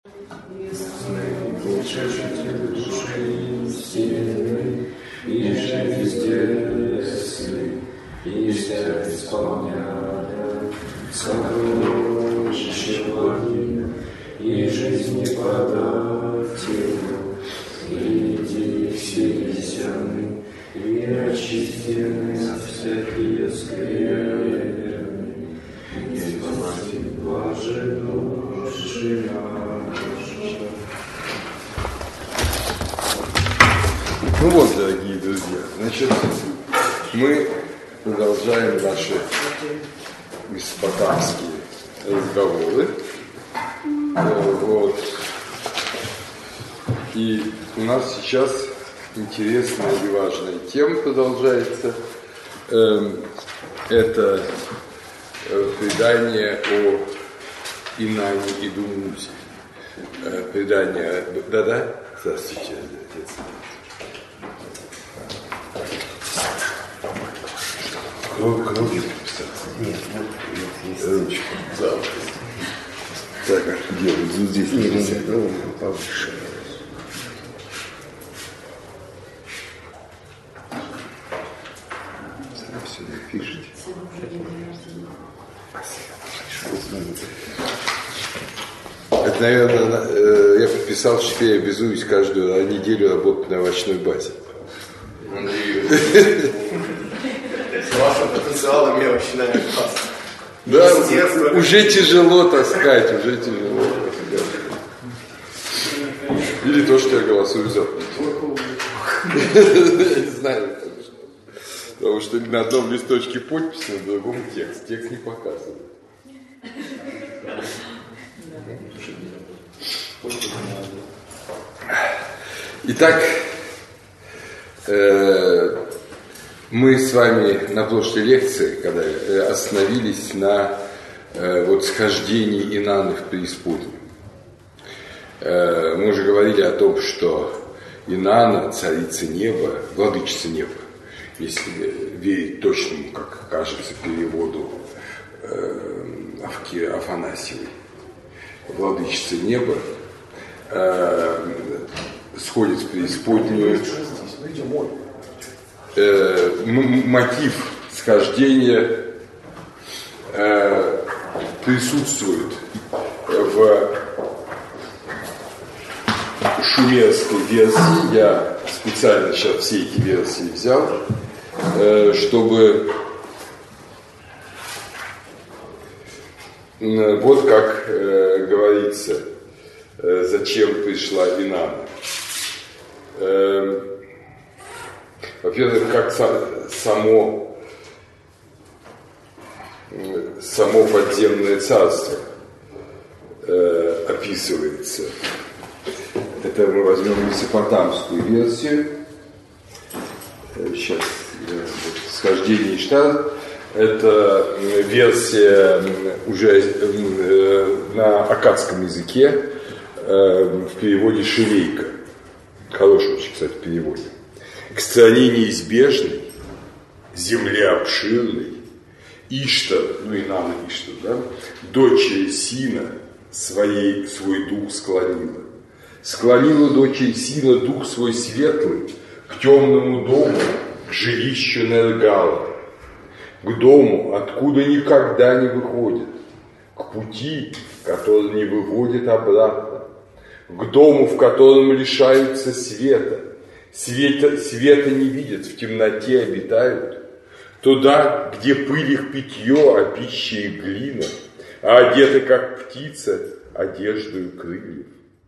Утешитель души истины, и же везде и вся исполняя сокровища благие, и жизни подателю, и идеи всесяны, и очистены от всякие скверны, и избавитель блажи души наши. Ну вот, дорогие друзья, значит, мы продолжаем наши месопотамские разговоры. Вот. И у нас сейчас интересная и важная тема продолжается. Это предание о Инанне и Думузе. Предание... Да-да? Здравствуйте, отец. Кровью написаться? Нет, есть. Ручку. Да. Так, как делают? Здесь нельзя. Повыше. Все напишите. Это, наверное, я подписал, что теперь я обязуюсь каждую неделю работать на овощной базе. С вашим потенциалом я вообще, наверное, классно. Да, уже тяжело таскать, уже тяжело. Или то, что я голосую за. Я не знаю, потому что на одном листочке подпись, на другом текст. Текст не показывает. Итак, мы с вами на прошлой лекции, когда остановились на вот схождении Инанны в преисподнюю. Мы уже говорили о том, что Инанна, царица неба, владычица неба, если верить точному, как кажется, переводу Афанасьевой, владычица неба, сходит в преисподнюю. Мотив схождения присутствует в шумерской версии. Я специально сейчас все эти версии взял, чтобы вот как говорится, зачем пришла Инанна. Во-первых, как само подземное царство описывается. Это мы возьмем месопотамскую версию. Сейчас схождение Иштар. Это версия уже на аккадском языке в переводе Шилейка. Хороший очень, кстати, перевод. К стране неизбежной, земле обширной, Иштар, ну и Инанна Иштар, да, дочери Сина свой дух склонила. Склонила дочери Сина дух свой светлый к темному дому, к жилищу Нергала, к дому, откуда никогда не выходит, к пути, который не выводит обратно, к дому, в котором лишаются света, света не видят, в темноте обитают, туда, где пыль их питье, а пища их глина, а одеты, как птица, одеждою крыльев.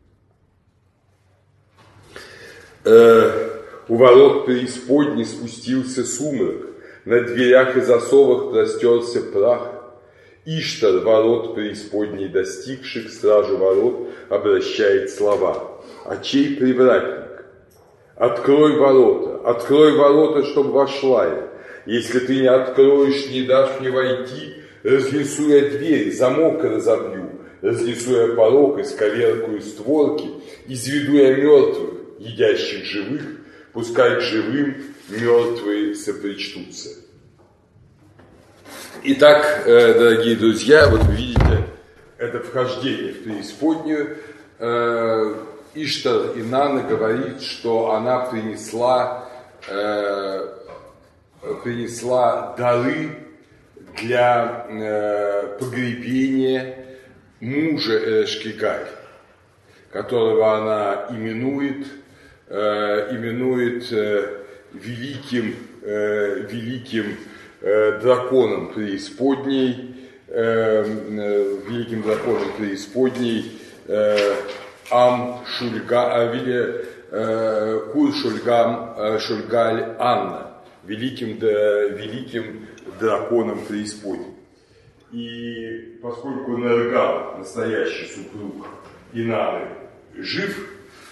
У ворот преисподней спустился сумрак, на дверях и засовах простерся прах. Иштар, ворот преисподней достигших, стражу ворот обращает слова: «А чей привратник? Открой ворота, чтоб вошла я. Если ты не откроешь, не дашь мне войти, разнесу я дверь, замок разобью, разнесу я порог, исковеркаю створки, изведу я мертвых, едящих живых, пускай к живым мертвые сопричтутся». Итак, дорогие друзья, вот вы видите, это вхождение в преисподнюю Иштар Инанна говорит, что она принесла дары для погребения мужа Эрешкигаль, которого она именует великим драконом преисподней, Шульгаль Анна, великим драконом преисподней. И поскольку Нергал, настоящий супруг Инанны, жив,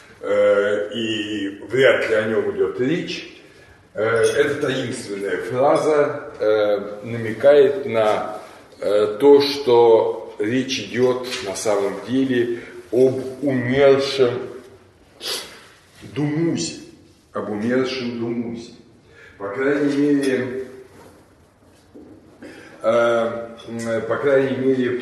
и вряд ли о нем идет речь, эта таинственная фраза намекает на то, что речь идет на самом деле об умершем Думузе. По крайней мере,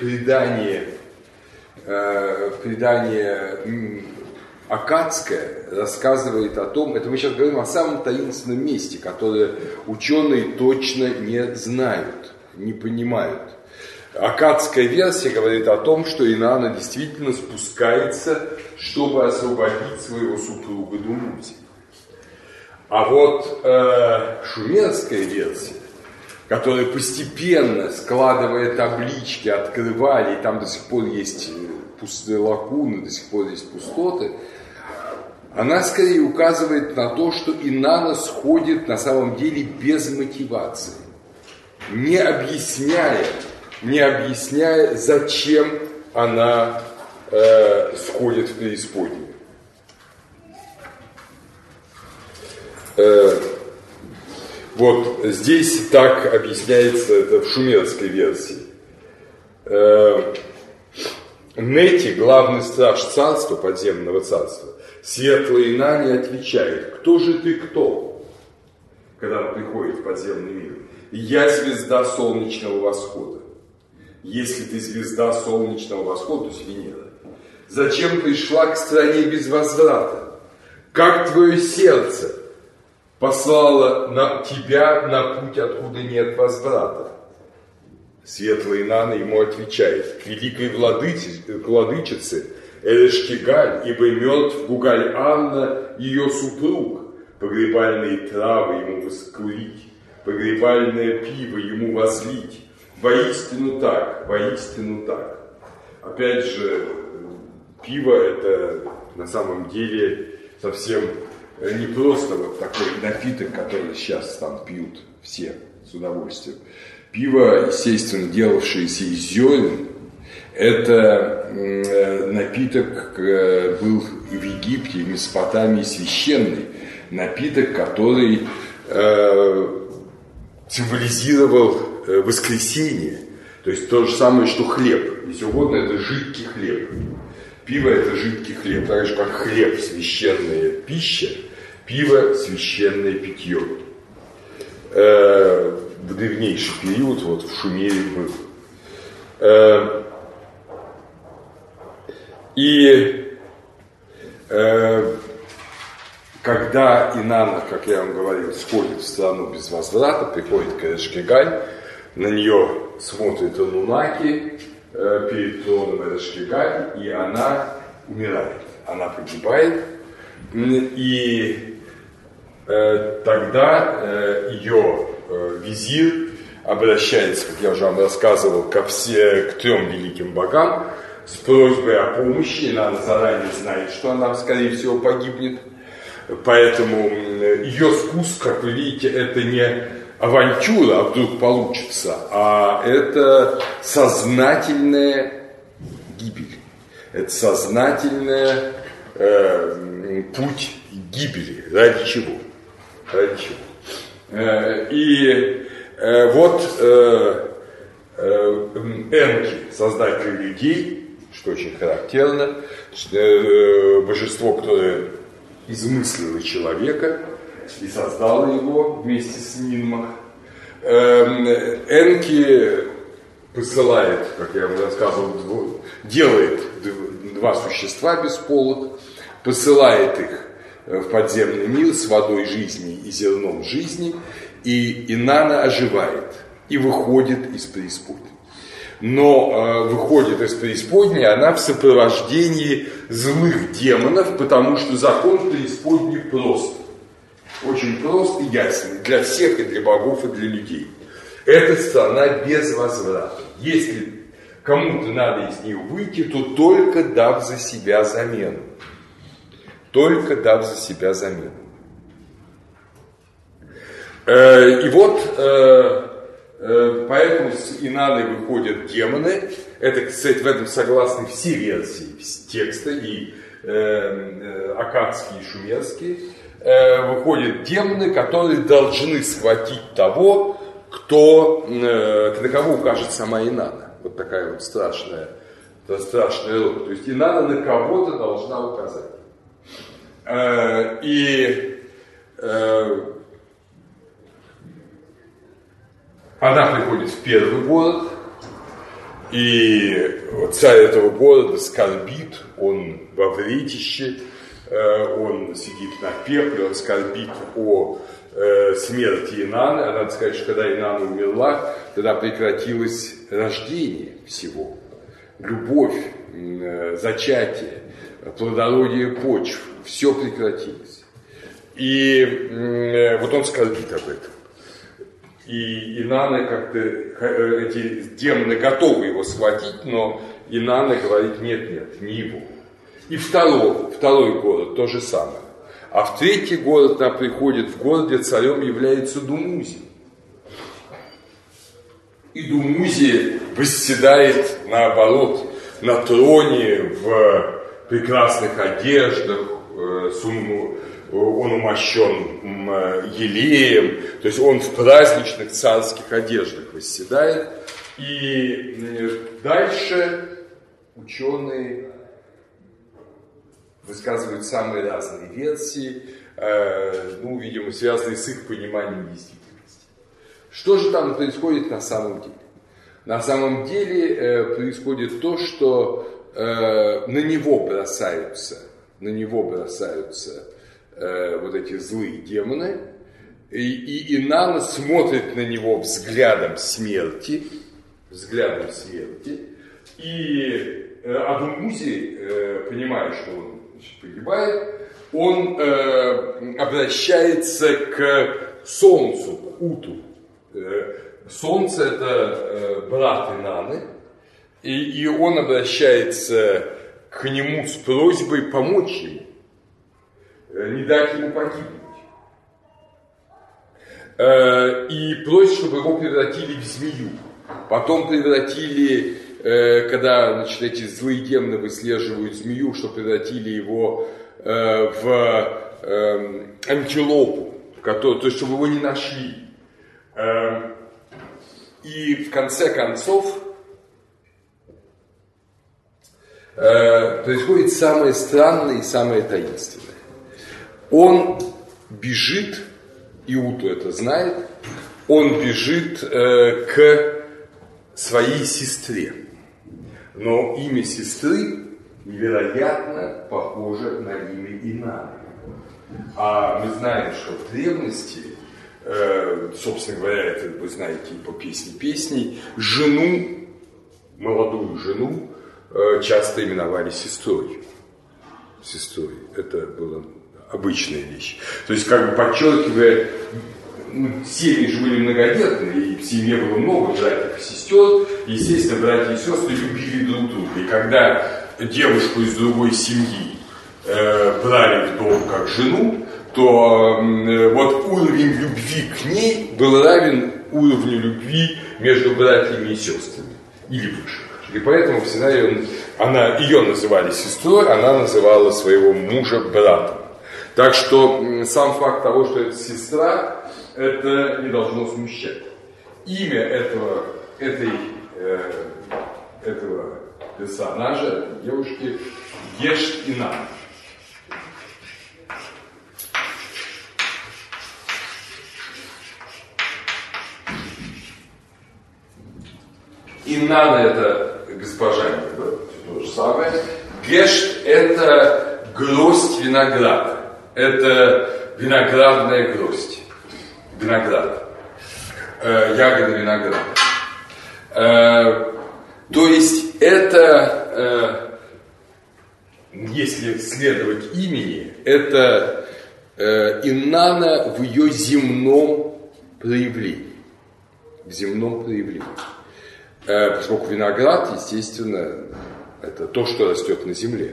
предание аккадское рассказывает о том, это мы сейчас говорим о самом таинственном месте, которое ученые точно не знают, не понимают. Аккадская версия говорит о том, что Инанна действительно спускается, чтобы освободить своего супруга Думузи. А вот шумерская версия, которая постепенно, складывая таблички, открывали, и там до сих пор есть пустые лакуны, до сих пор есть пустоты, она скорее указывает на то, что Инанна сходит на самом деле без мотивации, не объясняя, зачем она сходит в преисподнюю. Вот здесь так объясняется это в шумерской версии. Нети, главный страж царства, подземного царства, светлая Инанне отвечает: кто же ты кто? Когда он приходит в подземный мир. Я звезда солнечного восхода. Если ты звезда солнечного восхода, то есть Венера, зачем пришла к стране без возврата? Как твое сердце послало тебя на путь, откуда нет возврата? Светлая Инанна ему отвечает: к великой владычице Эрешкигаль, ибо мертв Гугаль-Анна, ее супруг. Погребальные травы ему воскурить, погребальное пиво ему возлить. Воистину так. Опять же, пиво это на самом деле совсем не просто вот такой напиток, который сейчас там пьют все с удовольствием. Пиво, естественно, делавшееся из зерен, это напиток был в Египте и Месопотамии священный. Напиток, который символизировал воскресение. То есть то же самое, что хлеб. Если угодно, это жидкий хлеб. Пиво – это жидкий хлеб. Так же, как хлеб – священная пища, пиво – священное питье. В древнейший период вот в Шумере был. Когда Инанна, как я вам говорил, сходит в страну без возврата, приходит к Эрешкигаль, на нее смотрит Анунаки перед троном Эрешкигаль, и она умирает, она погибает, и тогда ее визирь обращается, как я уже вам рассказывал, к трем великим богам с просьбой о помощи. Инанна заранее знает, что она, скорее всего, погибнет. Поэтому ее спуск, как вы видите, это не авантюра, а вдруг получится, а это сознательная гибель. Это сознательный путь гибели. Ради чего? И вот Энки, создатель людей, что очень характерно, божество, которое измыслило человека и создало его вместе с Нинмах. Энки посылает, как я вам рассказывал, делает два существа бесполых, посылает их в подземный мир с водой жизни и зерном жизни, и Инанна оживает и выходит из преисподней. Но выходит из преисподней она в сопровождении злых демонов, потому что закон преисподней прост. Очень прост и ясен для всех, и для богов, и для людей. Эта страна без возврата. Если кому-то надо из нее выйти, то только дав за себя замену. Только дав за себя замену. И вот поэтому с Инанной выходят демоны. Это, кстати, в этом согласны все версии текста, и аккадские, и шумерские. Выходят демоны, которые должны схватить того, на кого укажет сама Инанна. Вот такая вот страшная роль. То есть Инанна на кого-то должна указать. Она приходит в первый город, и царь этого города скорбит, он во вретище, он сидит на пепле, он скорбит о смерти Инанны. А надо сказать, что когда Инанна умерла, тогда прекратилось рождение всего, любовь, зачатие, плодородие почв, все прекратилось. И вот он скорбит об этом. И Инанна как-то, эти демоны готовы его схватить, но Инанна говорит: нет, не его. И второй город то же самое. А в третий город она приходит, в город, где царем является Думузи. И Думузи восседает, наоборот, на троне в прекрасных одеждах, он умощен елеем, то есть он в праздничных царских одеждах восседает. И дальше ученые высказывают самые разные версии, видимо, связанные с их пониманием действительности. Что же там происходит на самом деле? На самом деле происходит то, что на него бросаются вот эти злые демоны, и Инанна смотрит на него взглядом смерти, и Думузи, понимая, что он погибает, он обращается к солнцу, к Уту. Солнце – это брат Инанны, и он обращается к нему с просьбой помочь ему, не дать ему погибнуть. И просит, чтобы его превратили в змею. Потом превратили, когда эти злые демоны выслеживают змею, что превратили его в антилопу, то есть, чтобы его не нашли. И в конце концов происходит самое странное и самое таинственное. Он бежит, и Уту это знает, он бежит к своей сестре. Но имя сестры невероятно похоже на имя Инанны. А мы знаем, что в древности, собственно говоря, это вы знаете и по песне песней, жену, молодую жену, часто именовали сестрой. Это была обычная вещь. То есть, как бы подчеркивая, семьи же были многодетные, и в семье было много братьев и сестер. Естественно, братья и сестры любили друг друга. И когда девушку из другой семьи брали в дом как жену, то вот уровень любви к ней был равен уровню любви между братьями и сестрами. Или выше. И поэтому всегда ее называли сестрой, она называла своего мужа братом. Так что сам факт того, что это сестра, это не должно смущать. Имя этого персонажа, этой девушки, Еш-Инанна. Инанна — это госпожа Неба, то же самое. Гешт – это гроздь винограда. Это виноградная гроздь. Виноград. Ягода винограда. То есть это, если следовать имени, это Инанна в ее земном проявлении. В земном проявлении. Поскольку виноград, естественно, это то, что растет на земле.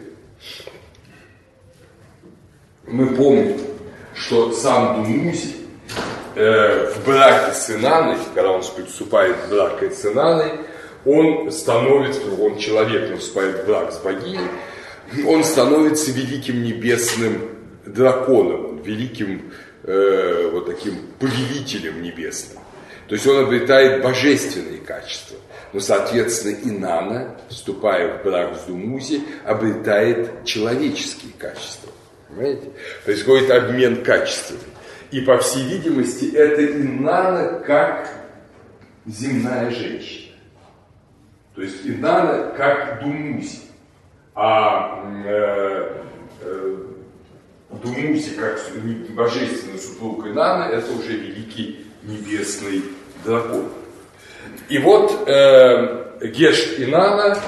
Мы помним, что сам Думузи в браке с Инанной, когда он вступает в брак с Инанной, он человек, он вступает в брак с богиней, он становится великим небесным драконом, великим вот таким повелителем небесным. То есть он обретает божественные качества. Но, соответственно, Инанна, вступая в брак с Думузи, обретает человеческие качества. Понимаете? Происходит обмен качествами. И, по всей видимости, это Инанна как земная женщина. То есть Инанна как Думузи. А Думузи как божественный супруг Инанны, это уже великий небесный дракон. И вот Гешт Инанна,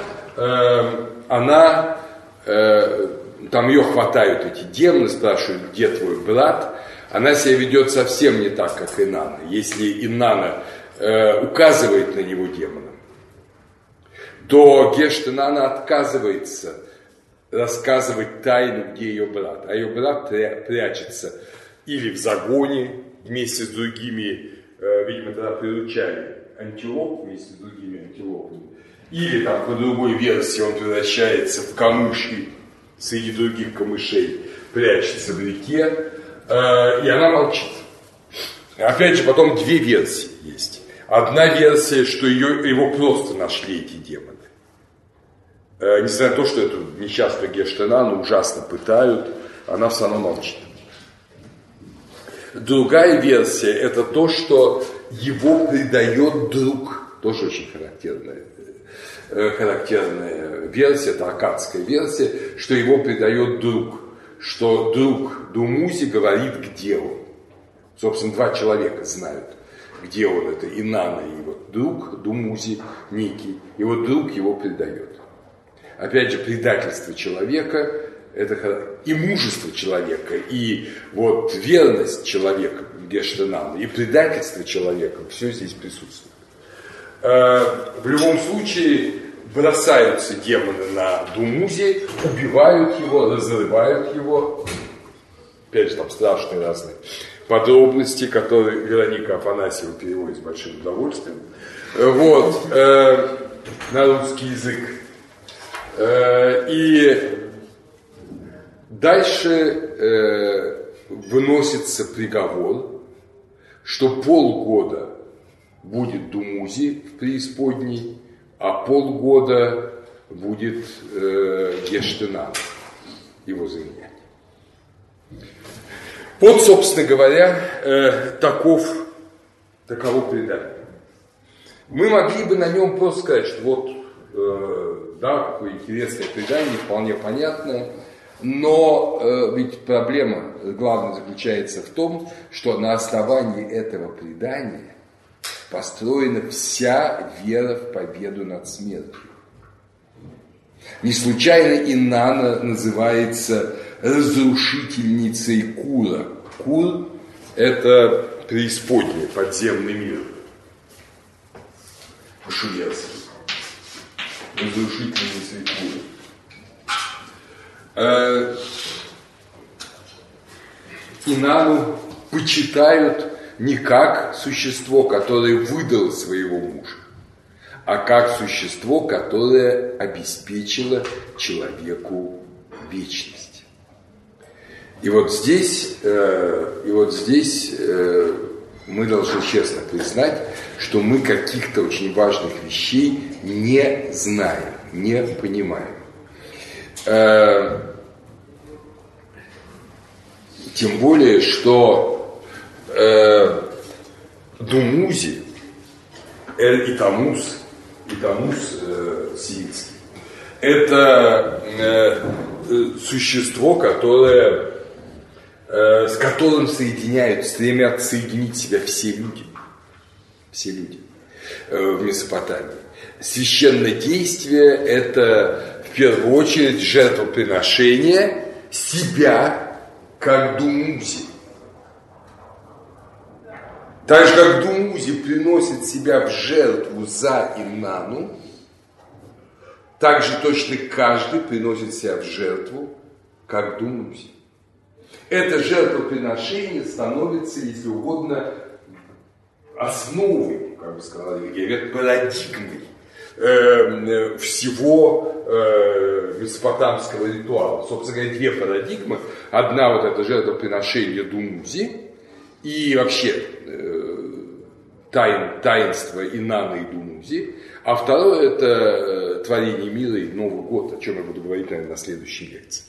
она, там ее хватают эти демоны, спрашивают, где твой брат. Она себя ведет совсем не так, как Инанна. Если Инанна указывает на него демонам, то Гешт Инанна отказывается рассказывать тайну, где ее брат. А ее брат прячется или в загоне вместе с другими, видимо, тогда приручали антилоп вместе с другими антилопами. Или там по другой версии он превращается в камыш и среди других камышей прячется в реке, и она молчит. Опять же, потом две версии есть. Одна версия, что его просто нашли эти демоны. Несмотря на то, что эту несчастную Гешт Инанну ужасно пытают, она все равно молчит. Другая версия – это то, что его предает друг. Тоже очень характерная версия, это аккадская версия, что его предает друг. Что друг Думузи говорит, где он. Собственно, два человека знают, где он. Это Инанна и вот друг Думузи некий. И вот друг его предает. Опять же, предательство человека – это и мужество человека, и вот верность человека, Гешт Инанны, и предательство человека, все здесь присутствует. В любом случае, бросаются демоны на Думузи, убивают его, разрывают его. Опять же, там страшные разные подробности, которые Вероника Афанасьева переводит с большим удовольствием. Вот, на русский язык. И дальше выносится приговор, что полгода будет Думузи в преисподней, а полгода будет Гешт Инанна его заменять. Вот, собственно говоря, таково предание. Мы могли бы на нем просто сказать, что вот, да, какое интересное предание, вполне понятное, но ведь проблема главная заключается в том, что на основании этого предания построена вся вера в победу над смертью. Не случайно Инанна называется разрушительницей Кура. Кур – это преисподняя, подземный мир. По-шумерски. Разрушительницей Кура. Инанну почитают не как существо, которое выдало своего мужа, а как существо, которое обеспечило человеку вечность. И вот здесь мы должны честно признать, что мы каких-то очень важных вещей не знаем, не понимаем. Тем более, что Думузи, и Таммуз сирийский, это существо, которое, с которым стремятся соединить себя все люди в Месопотамии. Священное действие – это в первую очередь жертвоприношение себя как Думузи. Так же, как Думузи приносит себя в жертву за Инанну, так же точно каждый приносит себя в жертву как Думузи. Это жертвоприношение становится, если угодно, основой, как бы сказал Гегель, парадигмой всего месопотамского ритуала. Собственно говоря, две парадигмы. Одна вот это жертвоприношение Думузи и вообще таинство Инанны и Думузи. А второе это творение мира и Новый год, о чем я буду говорить, наверное, на следующей лекции.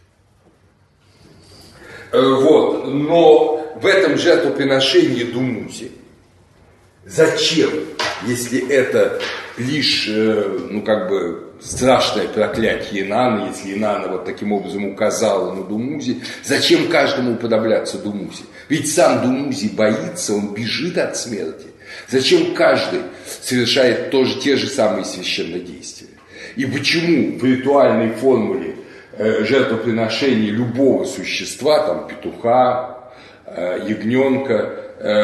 Вот. Но в этом жертвоприношении Думузи зачем, если это лишь, страшное проклятие Инанны, если Инанна вот таким образом указала на Думузи, зачем каждому уподобляться Думузи? Ведь сам Думузи боится, он бежит от смерти. Зачем каждый совершает те же самые священнодействия? И почему в ритуальной формуле жертвоприношения любого существа, там петуха, ягненка,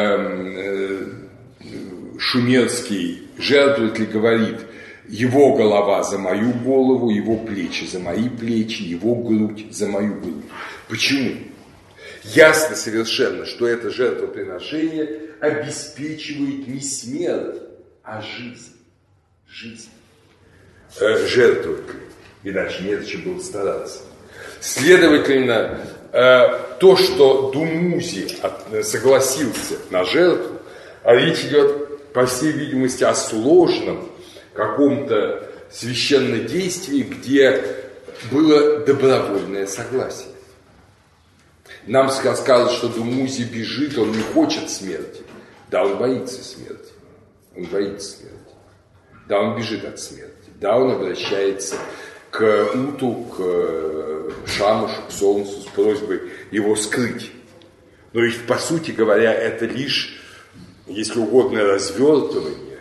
шумерский жертвователь говорит: его голова за мою голову, его плечи за мои плечи, его грудь за мою грудь. Почему? Ясно совершенно, что это жертвоприношение обеспечивает не смерть, а жизнь. Жизнь жертвователя. Иначе не зачем было стараться. Следовательно, то, что Думузи согласился на жертву, а речь идет, по всей видимости, о сложном каком-то священнодействии, где было добровольное согласие. Нам сказали, что Думузи бежит, он не хочет смерти. Да, он боится смерти. Он боится смерти. Да, он бежит от смерти. Да, он обращается к Уту, к Шамушу, к Солнцу с просьбой его скрыть. Но ведь, по сути говоря, это лишь, если угодно, развертывание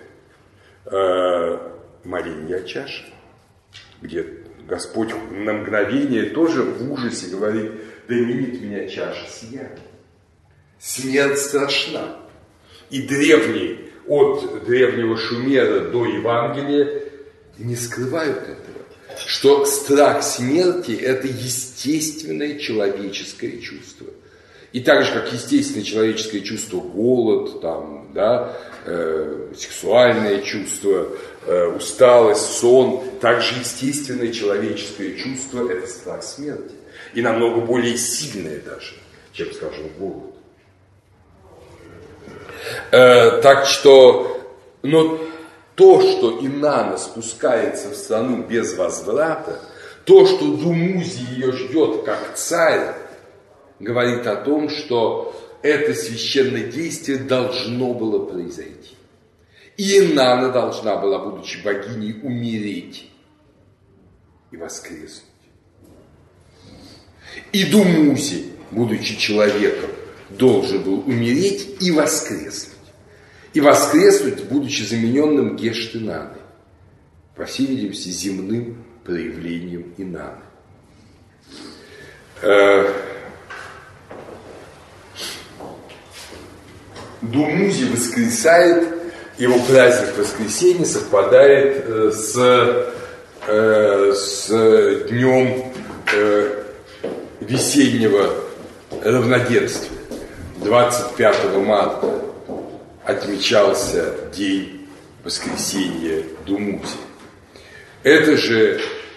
моления о чаше, где Господь на мгновение тоже в ужасе говорит: да минит меня чаша сия. Смерть страшна. И древние, от древнего Шумера до Евангелия, не скрывают этого, что страх смерти – это естественное человеческое чувство. И так же, как естественное человеческое чувство голод, там, да, сексуальное чувство, усталость, сон, также естественное человеческое чувство – это страх смерти. И намного более сильное даже, чем, скажем, голод. Так что, но то, что Инанна спускается в страну без возврата, то, что Думузи ее ждет как царь, говорит о том, что это священное действие должно было произойти. И Инанна должна была, будучи богиней, умереть и воскреснуть. И Думузи, будучи человеком, должен был умереть и воскреснуть. И воскреснуть, будучи замененным Гешт Инанной. По всей видимости, земным проявлением Инанны. Думузи воскресает, его праздник воскресенья совпадает с днем весеннего равноденствия. 25 марта отмечался день воскресения Думузи. Этот же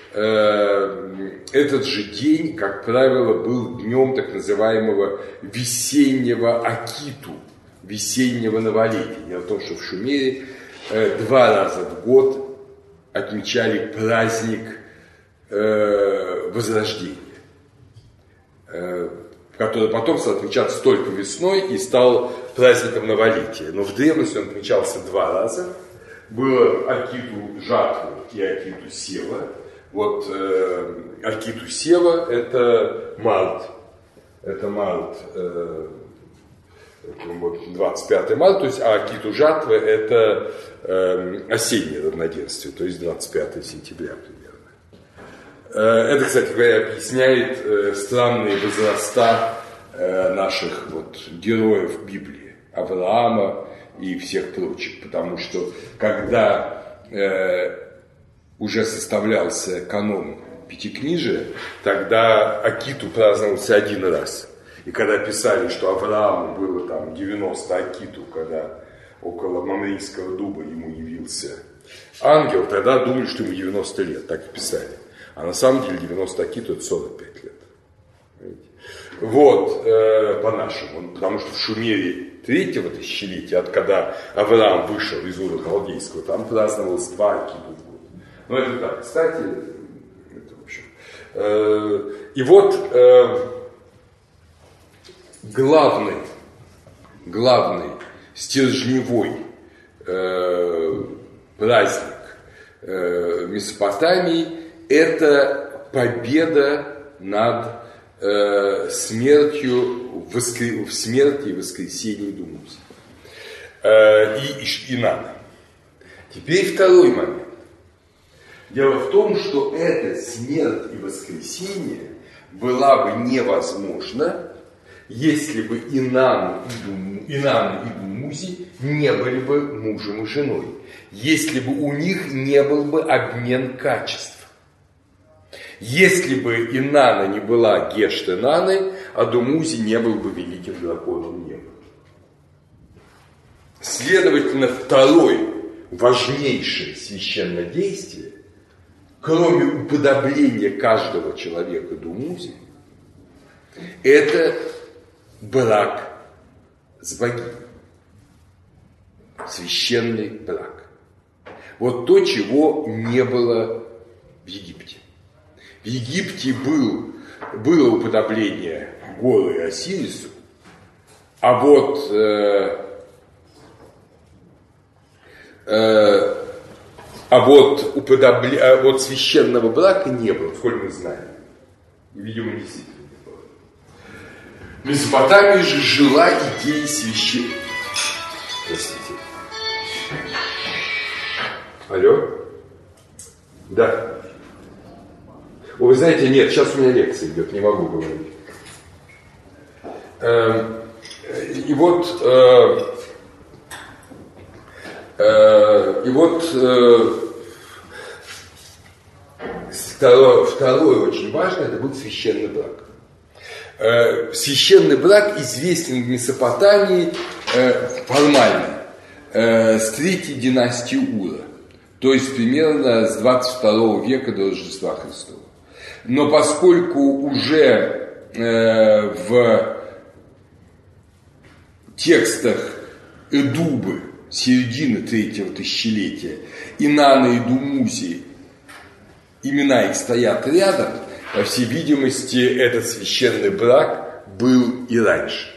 день, как правило, был днем так называемого весеннего Акиту, весеннего новолетия. Дело в том, что в Шумере 2 раза в год отмечали праздник Возрождения, который потом стал отмечаться только весной и стал праздником новолетия. Но в древности он отмечался 2 раза. Было Акиту жатвы и Акиту сева. Вот Акиту Сева – это март. Это март, вот 25 марта, то есть, а Акиту Жатва – это осеннее равноденствие, то есть 25 сентября примерно. Это, кстати говоря, объясняет странные возраста наших вот героев Библии, Авраама и всех прочих, потому что когда уже составлялся канон Пятикнижия, тогда Акиту праздновался один раз. И когда писали, что Аврааму было там 90 Акиту, когда около Мамрийского дуба ему явился ангел, тогда думали, что ему 90 лет, так и писали. А на самом деле 90 Акиту это 45 лет. Понимаете? Вот, по-нашему, потому что в Шумере 3-го тысячелетия, от когда Авраам вышел из Ура Халдейского, там праздновалось 2 Акиту в год. Ну это так, кстати, это в общем. И вот главный стержневой праздник Месопотамии – это победа над смертью в смерти и воскресении Думузи и Инана. Теперь второй момент. Дело в том, что эта смерть и воскресение была бы невозможна, если бы Инан и Думузи не были бы мужем и женой, если бы у них не был бы обмен качеств. Если бы Инана не была Гешт Инаны, а Думузи не был бы великим драконом неба. Следовательно, второе важнейшее священное действие, кроме уподобления каждого человека Думузи, это брак с богиней. Священный брак. Вот то, чего не было в Египте. В Египте было уподобление Гору и Осирису, а вот священного брака не было, сколь мы знаем. Видимо, действительно не было. В Месопотамии же жила идея священного. Простите. Алло? Да. Вы знаете, нет, сейчас у меня лекция идет, не могу говорить. И вот второе очень важное, это был священный брак. Священный брак известен в Месопотамии формально с 3-й династии Ура, то есть примерно с 22 века до Рождества Христова. Но поскольку уже в текстах Эдубы середины 3-го тысячелетия Инана и Думузи, имена их стоят рядом, по всей видимости, этот священный брак был и раньше.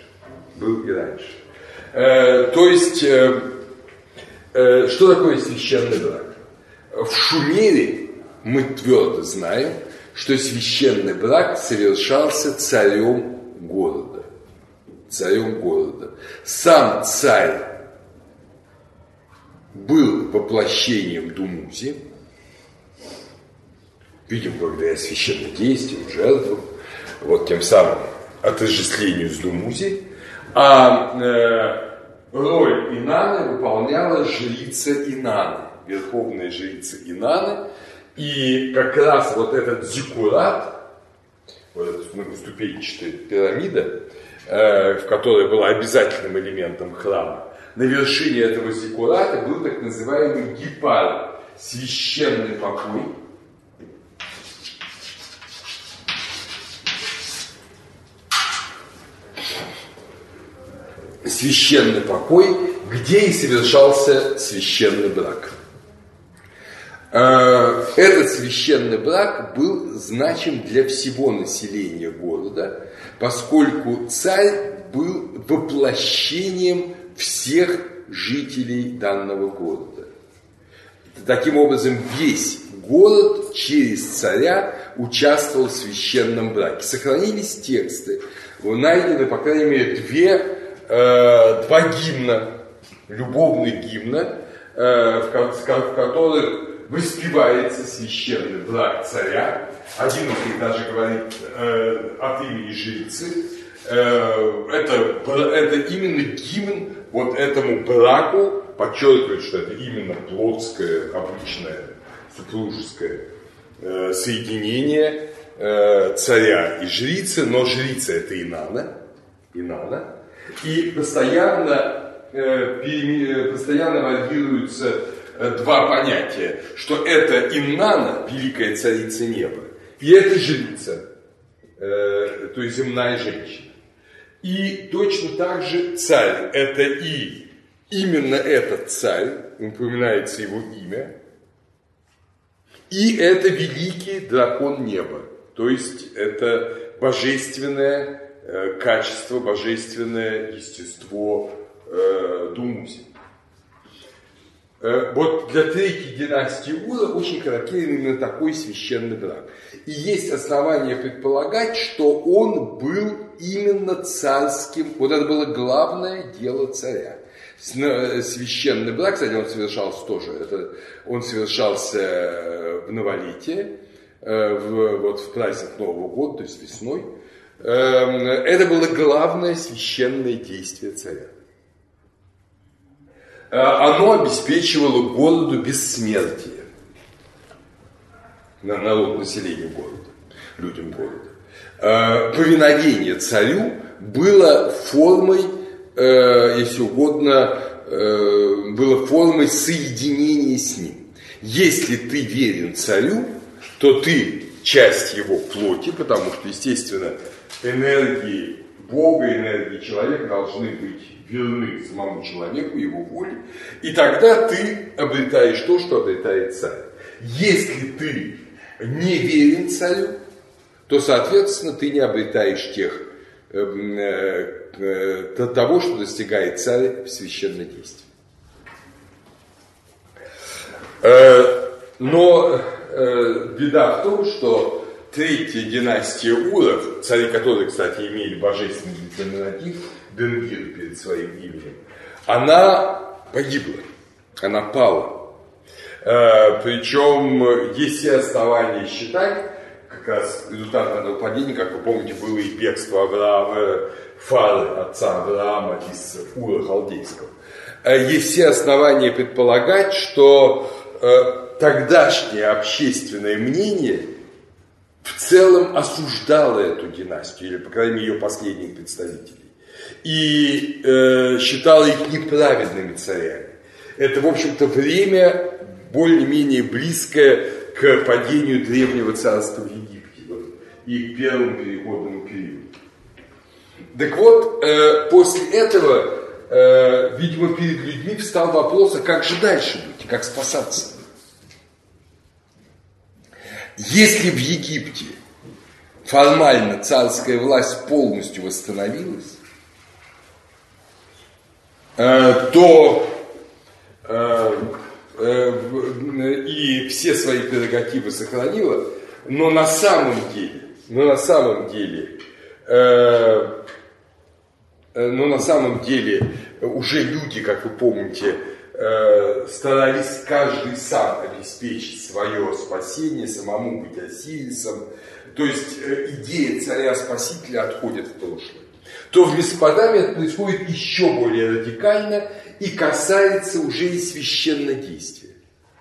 То есть, что такое священный брак? В Шумере мы твердо знаем, что священный брак совершался царем города. Сам царь был воплощением Думузи, видимо, благодаря священнодействию, жертвам, вот тем самым отождествлению с Думузи, а роль Инаны выполняла жрица Инаны, верховная жрица Инаны, и как раз вот этот зиккурат, вот эта многоступенчатая пирамида, в которой была обязательным элементом храма, на вершине этого зиккурата был так называемый гипар, священный покой, где и совершался священный брак. Этот священный брак был значим для всего населения города, поскольку царь был воплощением всех жителей данного города. Таким образом, весь город через царя участвовал в священном браке. Сохранились тексты, найдены, по крайней мере, два гимна, любовных гимна, в которых воспевается священный брак царя. Один из них даже говорит от имени жрицы. Это именно гимн вот этому браку, подчеркивает, что это именно плотское, обычное, супружеское соединение царя и жрицы, но жрица это Инанна, и постоянно варьируются два понятия, что это Инанна, великая царица неба, и это жрица, то есть земная женщина. И точно так же царь, это и именно этот царь, упоминается его имя, и это великий дракон неба, то есть это божественное качество, божественное естество Думузи. Вот для третьей династии Ура очень характерен именно такой священный брак. И есть основания предполагать, что он был именно царским, вот это было главное дело царя. Священный брак, кстати, он совершался тоже, он совершался в новолетие, в праздник Нового года, то есть весной. Это было главное священное действие царя. Оно обеспечивало городу бессмертие. Народ, населению города, людям города. Повиновение царю было формой, если угодно, было формой соединения с ним. Если ты верен царю, то ты часть его плоти, потому что, естественно, энергии Бога, энергии человека должны быть верны самому человеку, его воле, и тогда ты обретаешь то, что обретает царь. Если ты не верен царю, то, соответственно, ты не обретаешь того, что достигает царь в священнодействии. Но беда в том, что третья династия Уров, цари которой, кстати, имели божественный альтернатив, Денгир перед своим именем, она погибла, она пала. Причем есть все основания считать, как раз результатом этого падения, как вы помните, было и бегство Авраама, Фары, отца Авраама из Ура Халдейского. Есть все основания предполагать, что тогдашнее общественное мнение в целом осуждало эту династию, или, по крайней мере, ее последних представителей, и считало их неправедными царями. Это, в общем-то, время более-менее близкое к падению древнего царства в Египте и к первому переходному периоду. Так вот, после этого, видимо, перед людьми встал вопрос, а как же дальше быть, как спасаться? Если в Египте формально царская власть полностью восстановилась, то и все свои прерогативы сохранила, но на самом деле уже люди, как вы помните, старались каждый сам обеспечить свое спасение, самому быть Осирисом. То есть идея царя-спасителя отходит в прошлое. То в Месопотамии это происходит еще более радикально и касается уже и священнодействия.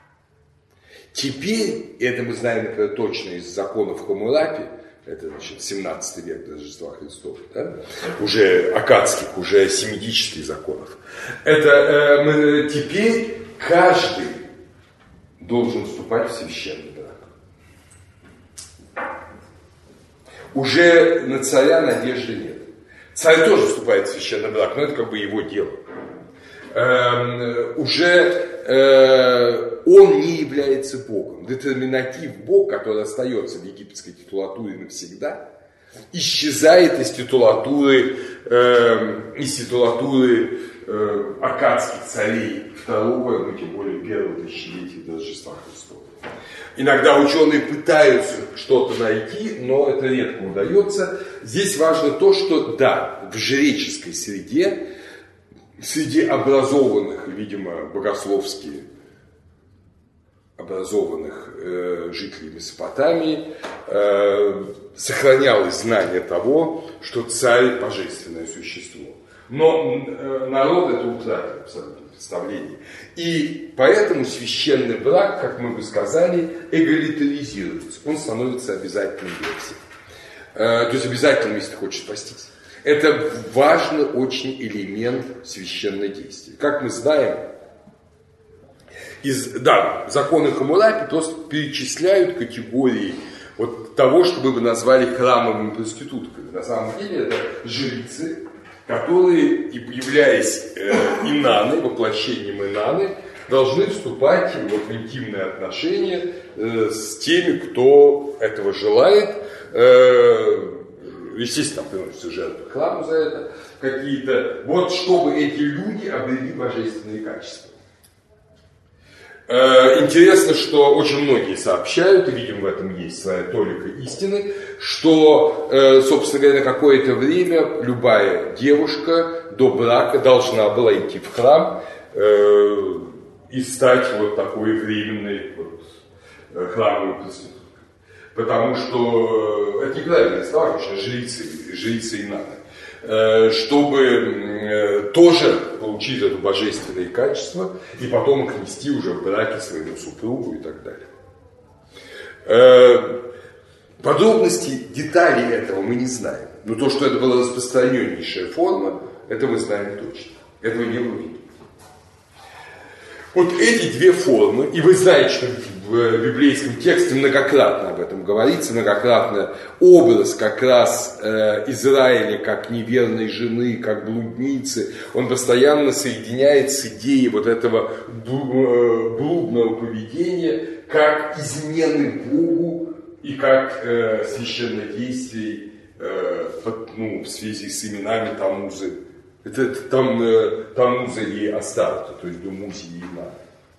Теперь, это мы знаем, например, точно из законов Хаммурапи, это, значит, 17 век до Рождества Христова, да? Уже аккадских, уже семитических законов. Это теперь каждый должен вступать в священный брак. Уже на царя надежды нет. Царь тоже вступает в священный брак, но это как бы его дело. Он не является Богом. Детерминатив Бог, который остается в египетской титулатуре навсегда, исчезает из титулатуры аккадских царей второго, ну тем более первого тысячелетия до Рождества Христова. Иногда ученые пытаются что-то найти, но это редко удается. Здесь важно то, что да, в жреческой среде, среди образованных, видимо, богословски образованных жителей Месопотамии сохранялось знание того, что царь – божественное существо. Но народ это утратил абсолютно представление. И поэтому священный брак, как мы бы сказали, эгалитаризируется. Он становится обязательным версией. То есть обязательным, если ты хочешь спастись. Это важный очень элемент священного действия. Как мы знаем, законы Хаммурапи просто перечисляют категории вот того, что мы бы назвали храмовыми проститутками. На самом деле это жрицы, которые, являясь инаной, воплощением инаны, должны вступать в интимные отношения с теми, кто этого желает. Естественно, там приносятся жертвы храму за это какие-то. Вот чтобы эти люди обрели божественные качества. Интересно, что очень многие сообщают, и, видимо, в этом есть своя толика истины, что, собственно говоря, на какое-то время любая девушка до брака должна была идти в храм и стать вот такой временной храмовой проституткой. Потому что это неправильные слова, конечно, жрицы Инанны. Чтобы тоже получить это божественные качества и потом их нести уже в браке своему супругу и так далее. Подробности, детали этого мы не знаем. Но то, что это была распространеннейшая форма, это мы знаем точно. Этого не было видно. Вот эти две формы, и вы знаете, что в библейском тексте многократно об этом говорится, многократно образ как раз Израиля как неверной жены, как блудницы, он постоянно соединяет с идеей вот этого блудного поведения, как измены Богу и как священнодействие в связи с именами Таммуза. Это Таммуза и Астарта, то есть Думузи и Инанна.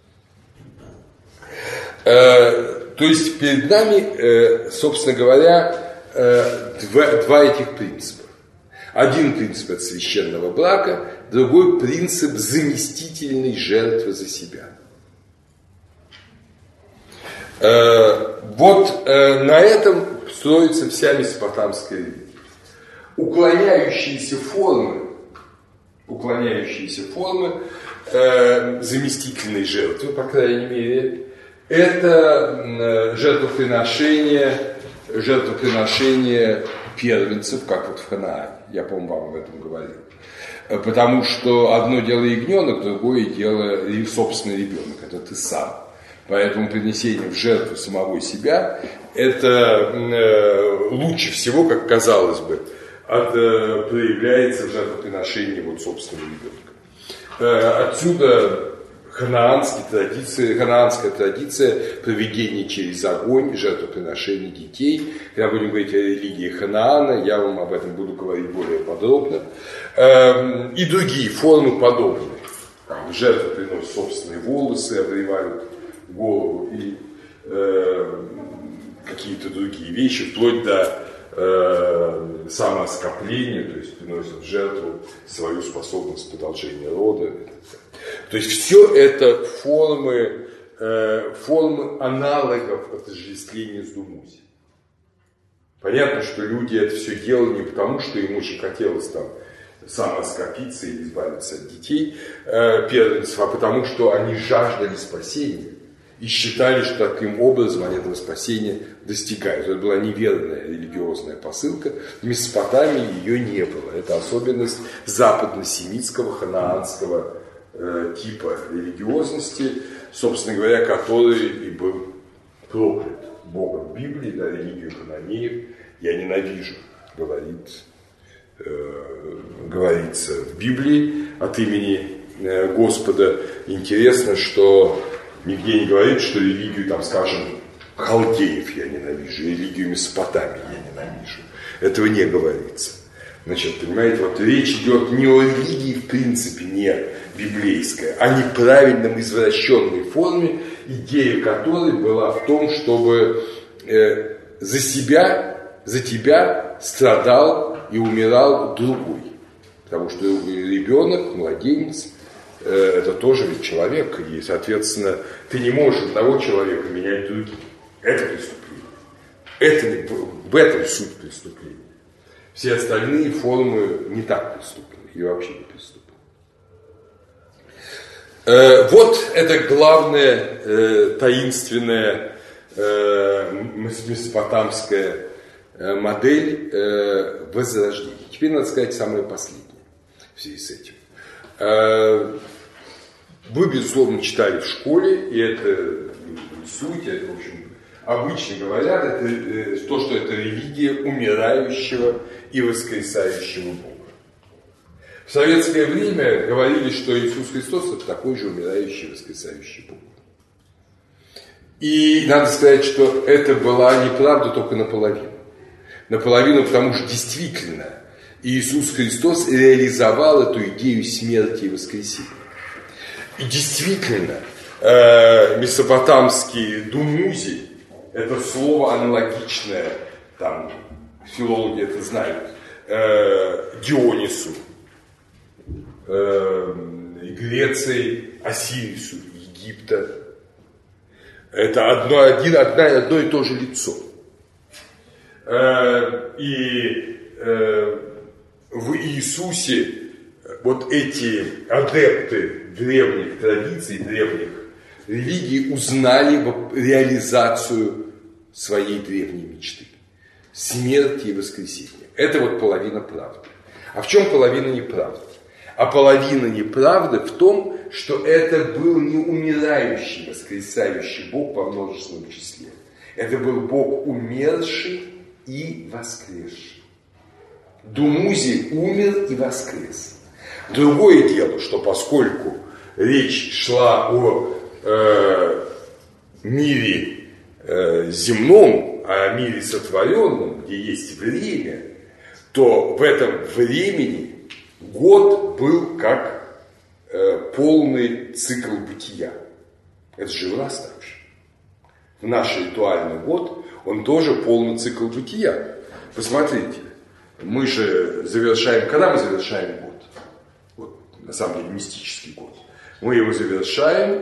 То есть перед нами, собственно говоря, два этих принципа. Один принцип от священного брака, другой принцип заместительной жертвы за себя. Вот на этом строится вся месопотамская религия. Уклоняющиеся формы заместительной жертвы, по крайней мере, это жертвоприношение первенцев, как вот в Ханаане. Я, по-моему, вам об этом говорил. Потому что одно дело ягненок, другое дело собственный ребенок. Это ты сам. Поэтому принесение в жертву самого себя, это лучше всего, как казалось бы, проявляется в жертвоприношении вот собственного ребенка. Отсюда ханаанская традиция проведения через огонь жертвоприношения детей. Когда будем говорить о религии Ханаана, я вам об этом буду говорить более подробно. И другие формы подобные. Там жертвы приносят собственные волосы, обревают голову и какие-то другие вещи, вплоть до самооскопления, то есть приносят в жертву свою способность продолжения рода. То есть все это формы аналогов отождествления с Думузи. Понятно, что люди это все делали не потому, что им очень хотелось там самооскопиться или избавиться от детей первенцев, а потому, что они жаждали спасения и считали, что таким образом они этого спасения достигают. Это была неверная религиозная посылка. В Месопотамии ее не было. Это особенность западно-семитского, ханаанского типа религиозности, собственно говоря, который и был проклят Богом в Библии, да, религию хананеев я ненавижу, говорится в Библии от имени Господа. Интересно, что нигде не говорит, что религию, там, скажем, халдеев я ненавижу, религию Месопотамии я ненавижу. Этого не говорится. Значит, понимаете, вот речь идет не о религии, в принципе, не библейской, а неправильном извращенной форме идея которой была в том, чтобы за тебя страдал и умирал другой. Потому что ребенок, младенец, это тоже ведь человек, и, соответственно, ты не можешь одного человека менять другим. Это преступление. В этом суть преступления. Все остальные формы не так преступны, и вообще не преступны. Вот это главная таинственная месопотамская модель возрождения. Теперь надо сказать самое последнее в связи с этим. Вы, безусловно, читали в школе, и это не суть, это, в общем, обычно говорят, это то, что это религия умирающего и воскресающего Бога. В советское время говорили, что Иисус Христос это такой же умирающий и воскресающий Бог. И надо сказать, что это была неправда только наполовину. Наполовину, потому что действительно Иисус Христос реализовал эту идею смерти и воскресения. И действительно, месопотамские думузи, это слово аналогичное, там, филологи это знают, Дионису, Греции, Осирису, Египта. Это одно и то же лицо. И в Иисусе вот эти адепты древних традиций, древних религий узнали реализацию своей древней мечты. Смерти и воскресения. Это вот половина правды. А в чем половина неправды? А половина неправды в том, что это был не умирающий, воскресающий Бог во множественном числе. Это был Бог умерший и воскресший. Думузи умер и воскрес. Другое дело, что поскольку речь шла о мире земном, о мире сотворенном, где есть время, то в этом времени год был как полный цикл бытия. Это же у нас так же. В наш ритуальный год он тоже полный цикл бытия. Посмотрите, мы же завершаем, когда мы завершаем год? Вот, на самом деле мистический год. Мы его завершаем,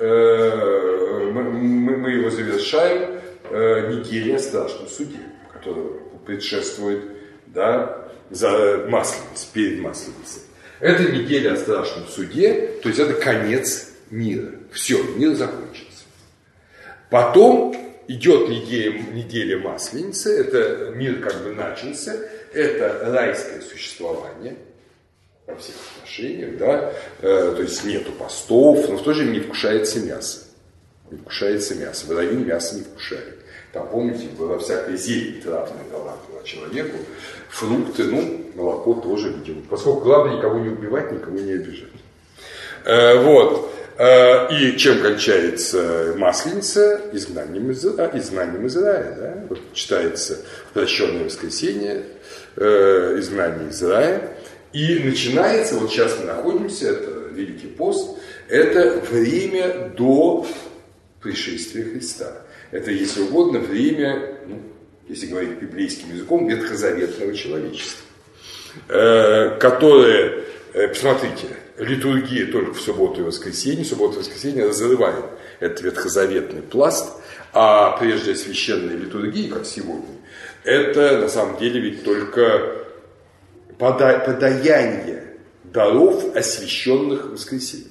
неделей о страшном суде, который предшествует, да, за Масленицей, перед Масленицей. Это неделя о страшном суде, то есть это конец мира. Все, мир закончится. Потом идет неделя Масленицы, это мир как бы начался, это райское существование во всех отношениях, да, то есть нету постов, но в то же время не вкушается мясо. Не вкушается мясо, в раю мясо не вкушали. Там, помните, была всякая зелень травная дала человеку, фрукты, молоко тоже, видимо. Поскольку главное никого не убивать, никого не обижать. Вот. И чем кончается Масленица? Изгнанием из рая. Да? Вот читается прощенное воскресенье, изгнание из рая. И начинается, вот сейчас мы находимся, это Великий пост, это время до пришествия Христа. Это, если угодно, время, если говорить библейским языком, ветхозаветного человечества, которое, посмотрите, литургия только в субботу и воскресенье, суббота и воскресенье разрывает этот ветхозаветный пласт, а прежде священная литургия, как сегодня, это на самом деле ведь только подаяние даров, освященных в воскресенье.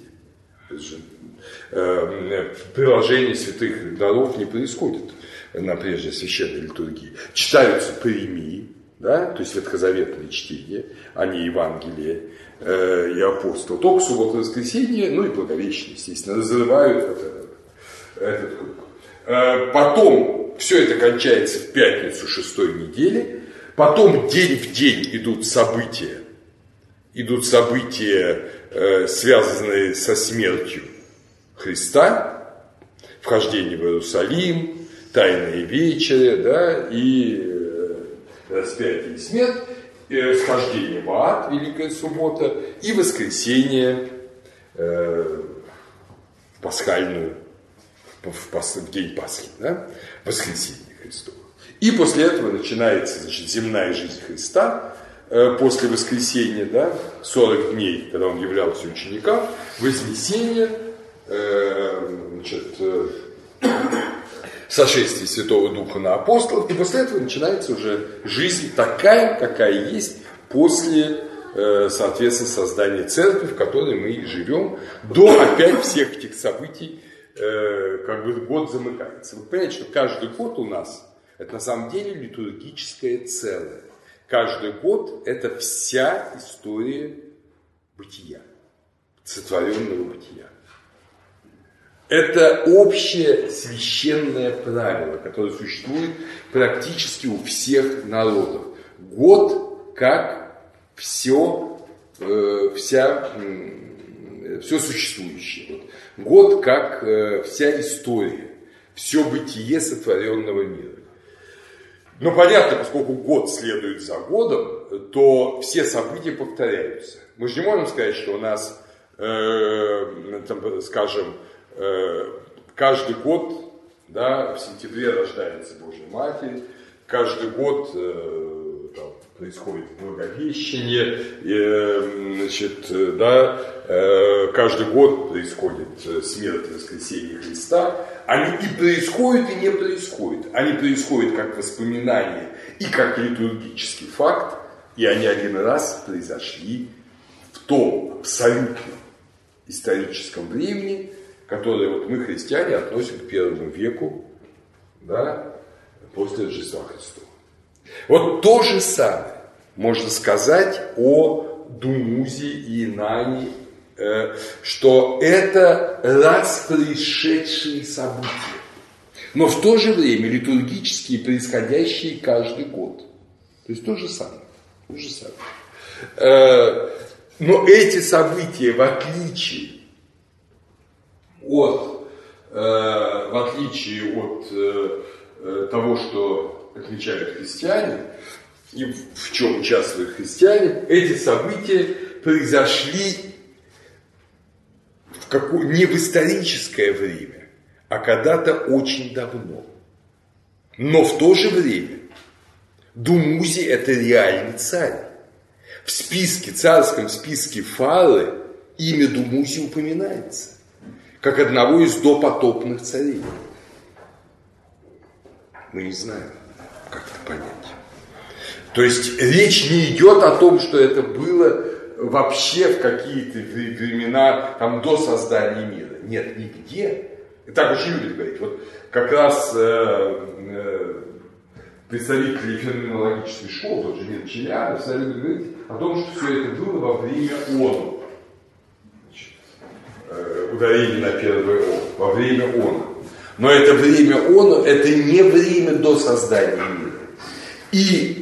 Приложение святых даров не происходит на прежде священной литургии. Читаются премии, да, то есть ветхозаветные чтения, а не Евангелие и апостол. Только суббота и воскресенье, и Благовещение, естественно, разрывают этот круг. Потом все это кончается в пятницу 6-й недели. Потом день в день идут события, связанные со смертью Христа, вхождение в Иерусалим, тайные вечери, да, и распятие и смерть, схождение в ад, Великая суббота, и воскресенье, пасхальную в день Пасхи, да? Воскресение Христово. И после этого начинается, значит, земная жизнь Христа, после воскресения, да, 40 дней, когда он являлся ученикам, вознесение, значит, сошествие Святого Духа на апостолов, и после этого начинается уже жизнь такая, какая есть после, соответственно, создания церкви, в которой мы живем, до опять всех этих событий, как бы год замыкается. Вы понимаете, что каждый год у нас это на самом деле литургическое целое. Каждый год это вся история бытия, сотворенного бытия. Это общее священное правило, которое существует практически у всех народов. Год как все существующее. Год как вся история, все бытие сотворенного мира. Ну, понятно, поскольку год следует за годом, то все события повторяются. Мы же не можем сказать, что у нас, скажем, каждый год, да, в сентябре рождается Божья Матерь, каждый год там, происходит Благовещение, значит, да, каждый год происходит смерть и воскресение Христа. Они и происходят, и не происходят. Они происходят как воспоминания и как литургический факт, и они один раз произошли в том абсолютно историческом времени, которое вот мы, христиане, относим к первому веку, да, после Рождества Христова. Вот то же самое можно сказать о Думузе и Инанне, что это раз происшедшие события, но в то же время литургические, происходящие каждый год. То есть то же самое. То же самое. Но эти события, в отличие от того, что отмечают христиане, и в чем участвуют христиане, эти события произошли не в историческое время, а когда-то очень давно. Но в то же время Думузи – это реальный царь. В царском списке Фары имя Думузи упоминается, как одного из допотопных царей. Мы не знаем, как это понять. То есть речь не идет о том, что это было вообще в какие-то времена там, до создания мира. Нет, нигде. И так очень любят говорить. Вот как раз представители феноменологической школы, тот же Мир Челябы, любят говорить о том, что все это было во время Ону. Ударение на первое О. Во время Ону. Но это время Ону, это не время до создания мира. И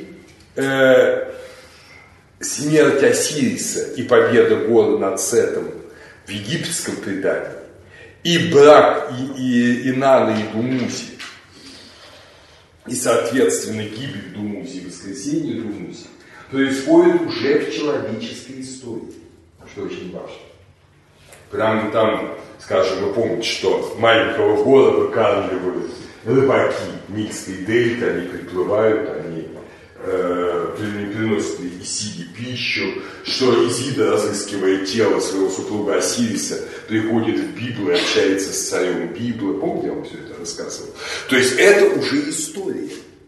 смерть Осириса и победа Гора над Сетом в египетском предании, и брак Инанны и Думузи, и, соответственно, гибель Думузи и воскресение Думузи происходит уже в человеческой истории, что очень важно. Прямо там, скажем, вы помните, что маленького Гора выкармливают рыбаки Нильской дельты, они приплывают, они приносит Исиде пищу, что Изида, разыскивая тело своего супруга Осириса, приходит в Библию и общается с царем Библии. Помните, я вам все это рассказывал? То есть это уже история.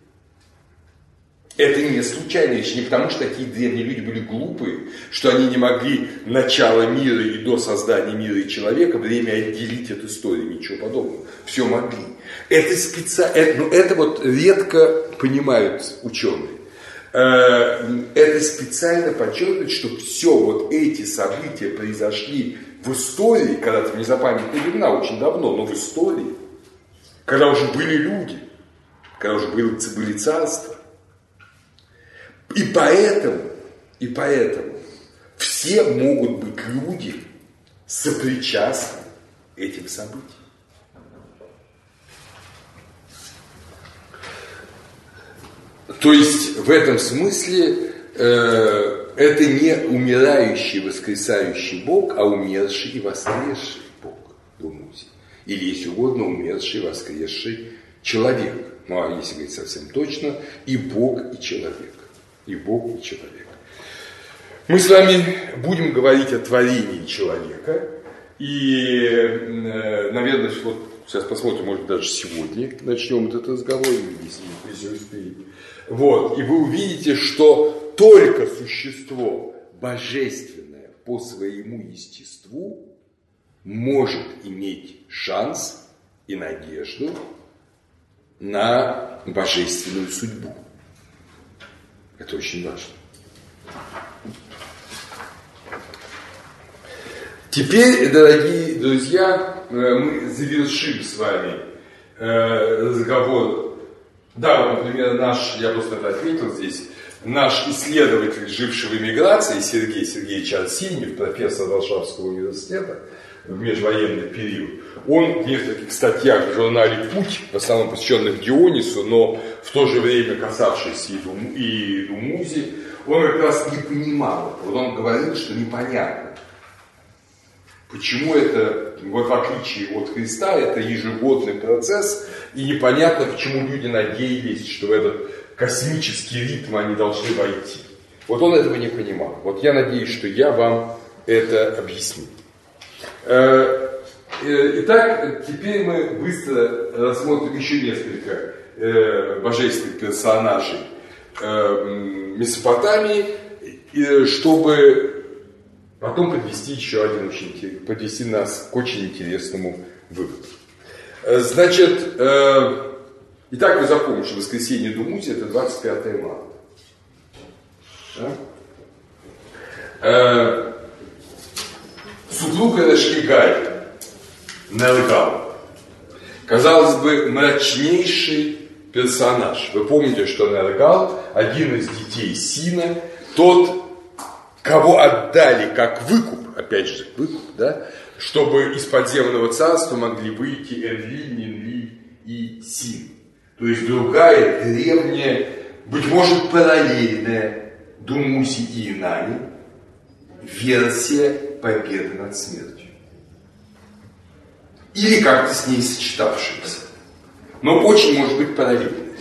Это не случайная вещь, не потому что такие древние люди были глупые, что они не могли начало мира и до создания мира и человека время отделить от истории, ничего подобного. Все могли. Это вот редко понимают ученые. Это специально подчеркивает, что все вот эти события произошли в истории, когда-то в незапамятные времена, очень давно, но в истории, когда уже были люди, когда уже были царства. И поэтому все могут быть люди сопричастны этим событиям. То есть в этом смысле это не умирающий, воскресающий Бог, а умерший и воскресший Бог Думузи. И или, если угодно, умерший, воскресший человек. Ну, а если говорить совсем точно, и Бог, и человек. И Бог, и человек. Мы с вами будем говорить о творении человека. И, наверное, вот сейчас посмотрим, может, даже сегодня начнем этот разговор, если успеем. Вот, и вы увидите, что только существо божественное по своему естеству может иметь шанс и надежду на божественную судьбу. Это очень важно. Теперь, дорогие друзья, мы завершим с вами разговор. Да, вот, например, я просто это отметил здесь, наш исследователь, живший в эмиграции, Сергей Сергеевич Арсеньев, профессор Варшавского университета в межвоенный период, он в нескольких статьях в журнале «Путь», в основном посвященных Дионису, но в то же время касавшихся и Думузи, он как раз не понимал этого. Он говорил, что непонятно, почему это, вот в отличие от Христа, это ежегодный процесс, и непонятно, почему люди надеялись, что в этот космический ритм они должны войти. Вот он этого не понимал. Вот я надеюсь, что я вам это объясню. Итак, теперь мы быстро рассмотрим еще несколько божественных персонажей Месопотамии, чтобы потом подвести нас к очень интересному выводу. Значит, итак, вы запомните, что воскресенье Думузи это 25 марта. Да? Супруг Эрешкигай, Нергал, казалось бы, мрачнейший персонаж. Вы помните, что Нергал, один из детей Сина, тот, кого отдали как выкуп, опять же, выкуп, да, чтобы из подземного царства могли выйти Энлиль, Нинлиль и Син. То есть другая, древняя, быть может, параллельная Думузи и Инанни версия победы над смертью. Или как-то с ней сочетавшаяся. Но очень может быть параллельная.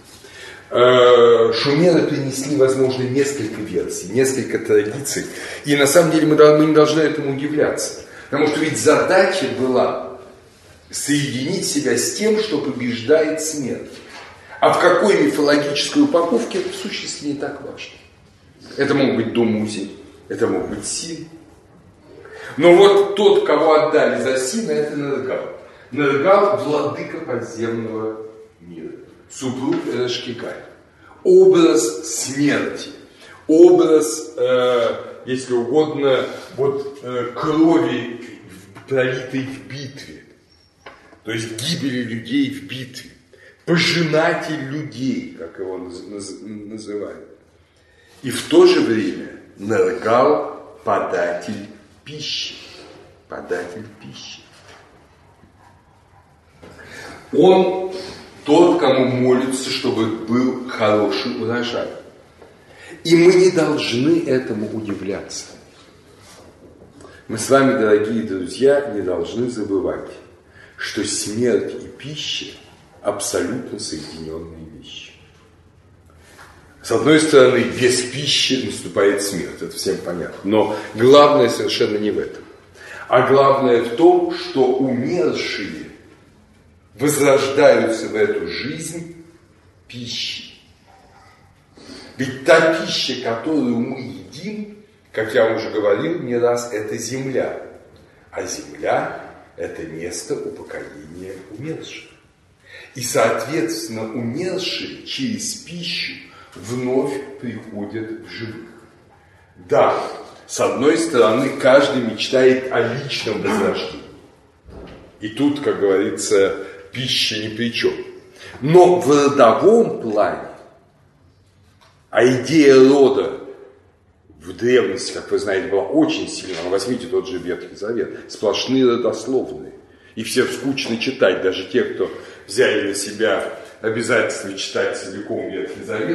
Шумеры принесли, возможно, несколько версий, несколько традиций. И на самом деле мы не должны этому удивляться. Потому что ведь задача была соединить себя с тем, что побеждает смерть. А в какой мифологической упаковке это в сущности не так важно. Это мог быть Думузи, это мог быть Син. Но вот тот, кого отдали за Сина, это Нергал. Нергал – владыка подземного мира, супруг Эрешкигай. Образ смерти, образ, если угодно, крови, пролитой в битве, то есть гибели людей в битве, пожинатель людей, как его называют. И в то же время Нергал – податель пищи. Податель пищи. Он тот, кому молится, чтобы был хороший урожай. И мы не должны этому удивляться. Мы с вами, дорогие друзья, не должны забывать, что смерть и пища абсолютно соединенные вещи. С одной стороны, без пищи наступает смерть, это всем понятно. Но главное совершенно не в этом. А главное в том, что умершие возрождаются в эту жизнь пищей. Ведь та пища, которую мы едим, как я уже говорил не раз, это земля. А земля – это место упокоения умерших. И, соответственно, умершие через пищу вновь приходят в живых. Да, с одной стороны, каждый мечтает о личном возрождении. И тут, как говорится, пища ни при чем. Но в родовом плане, а идея рода в древности, как вы знаете, была очень сильна. Возьмите тот же Ветхий Завет. Сплошные родословные. И все скучно читать. Даже те, кто взяли на себя обязательство читать целиком Ветхий Завет,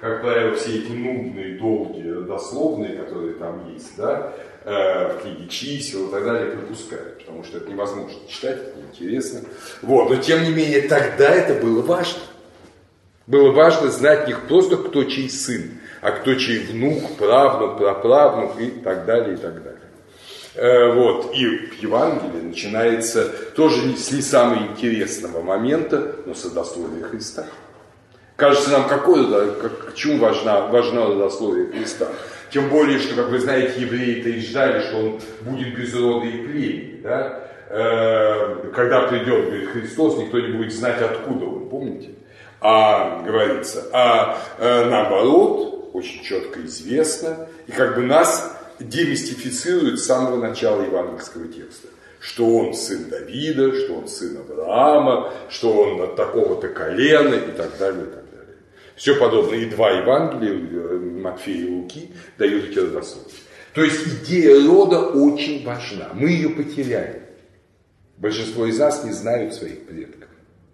как правило, все эти нудные, долгие, родословные, которые там есть, да, в книге чисел и так далее, пропускают, потому что это невозможно читать, это неинтересно. Вот. Но тем не менее, тогда это было важно. Было важно знать не просто кто чей сын, а кто чей внук, правнук, праправнук и так далее, и так далее. Вот. И в Евангелии начинается тоже с не самого интересного момента, но с родословия Христа. Кажется нам, к чему важно родословие Христа? Тем более, что, как вы знаете, евреи-то и ждали, что он будет без рода и племени. Да? Когда придет, говорит, Христос, никто не будет знать, откуда он, помните? Говорится, наоборот, очень четко известно, и как бы нас демистифицирует с самого начала евангельского текста, что он сын Давида, что он сын Авраама, что он от такого-то колена и так далее, и так далее. Все подобное. И два Евангелия, Матфея и Луки, дают эти родословия. То есть идея рода очень важна. Мы ее потеряли. Большинство из нас не знают своих предков.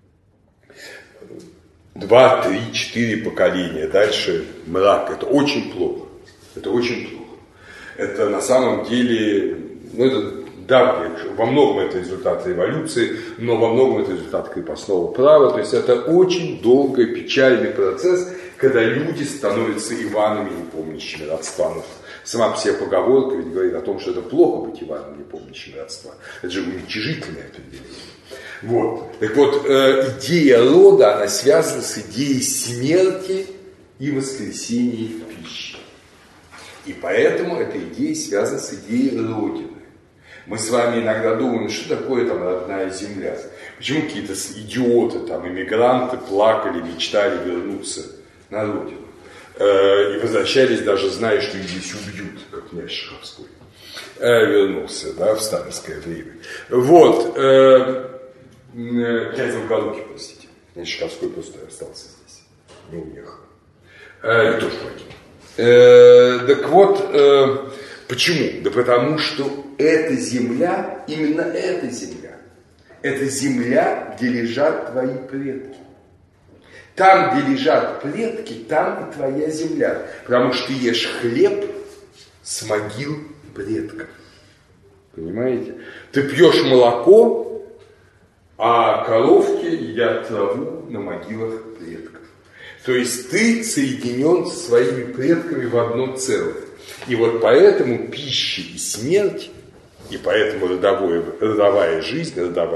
2, 3, 4 поколения. Дальше мрак. Это очень плохо. Это очень плохо. Это на самом деле, во многом это результат революции, но во многом это результат крепостного права. То есть это очень долгий, печальный процесс, когда люди становятся Иванами, не помнящими родства. Сама по себе поговорка ведь говорит о том, что это плохо быть Иваном, не помнящим родства. Это же уничижительное определение. Вот. Так вот, идея рода, она связана с идеей смерти и воскресения в пище. И поэтому эта идея связана с идеей Родины. Мы с вами иногда думаем, что такое там родная земля. Почему какие-то идиоты, там, иммигранты плакали, мечтали вернуться на Родину. И возвращались, даже зная, что их здесь убьют, как князь Шаховской. Вернулся, да, в сталинское время. Вот. Князь Долгорукий, простите. Князь Шаховской просто остался здесь. Не уехал. И тоже погиб. Так вот, почему? Да потому что эта земля, именно эта земля, где лежат твои предки. Там, где лежат предки, там и твоя земля. Потому что ты ешь хлеб с могил предков. Понимаете? Ты пьешь молоко, а коровки едят траву на могилах предков. То есть ты соединен со своими предками в одно целое. И вот поэтому пища и смерть, и поэтому родовая жизнь,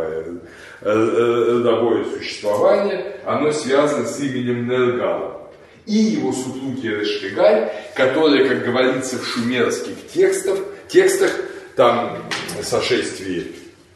родовое существование, оно связано с именем Нергала. И его супруги Эрешкигаль, которые, как говорится в шумерских текстах, там сошествие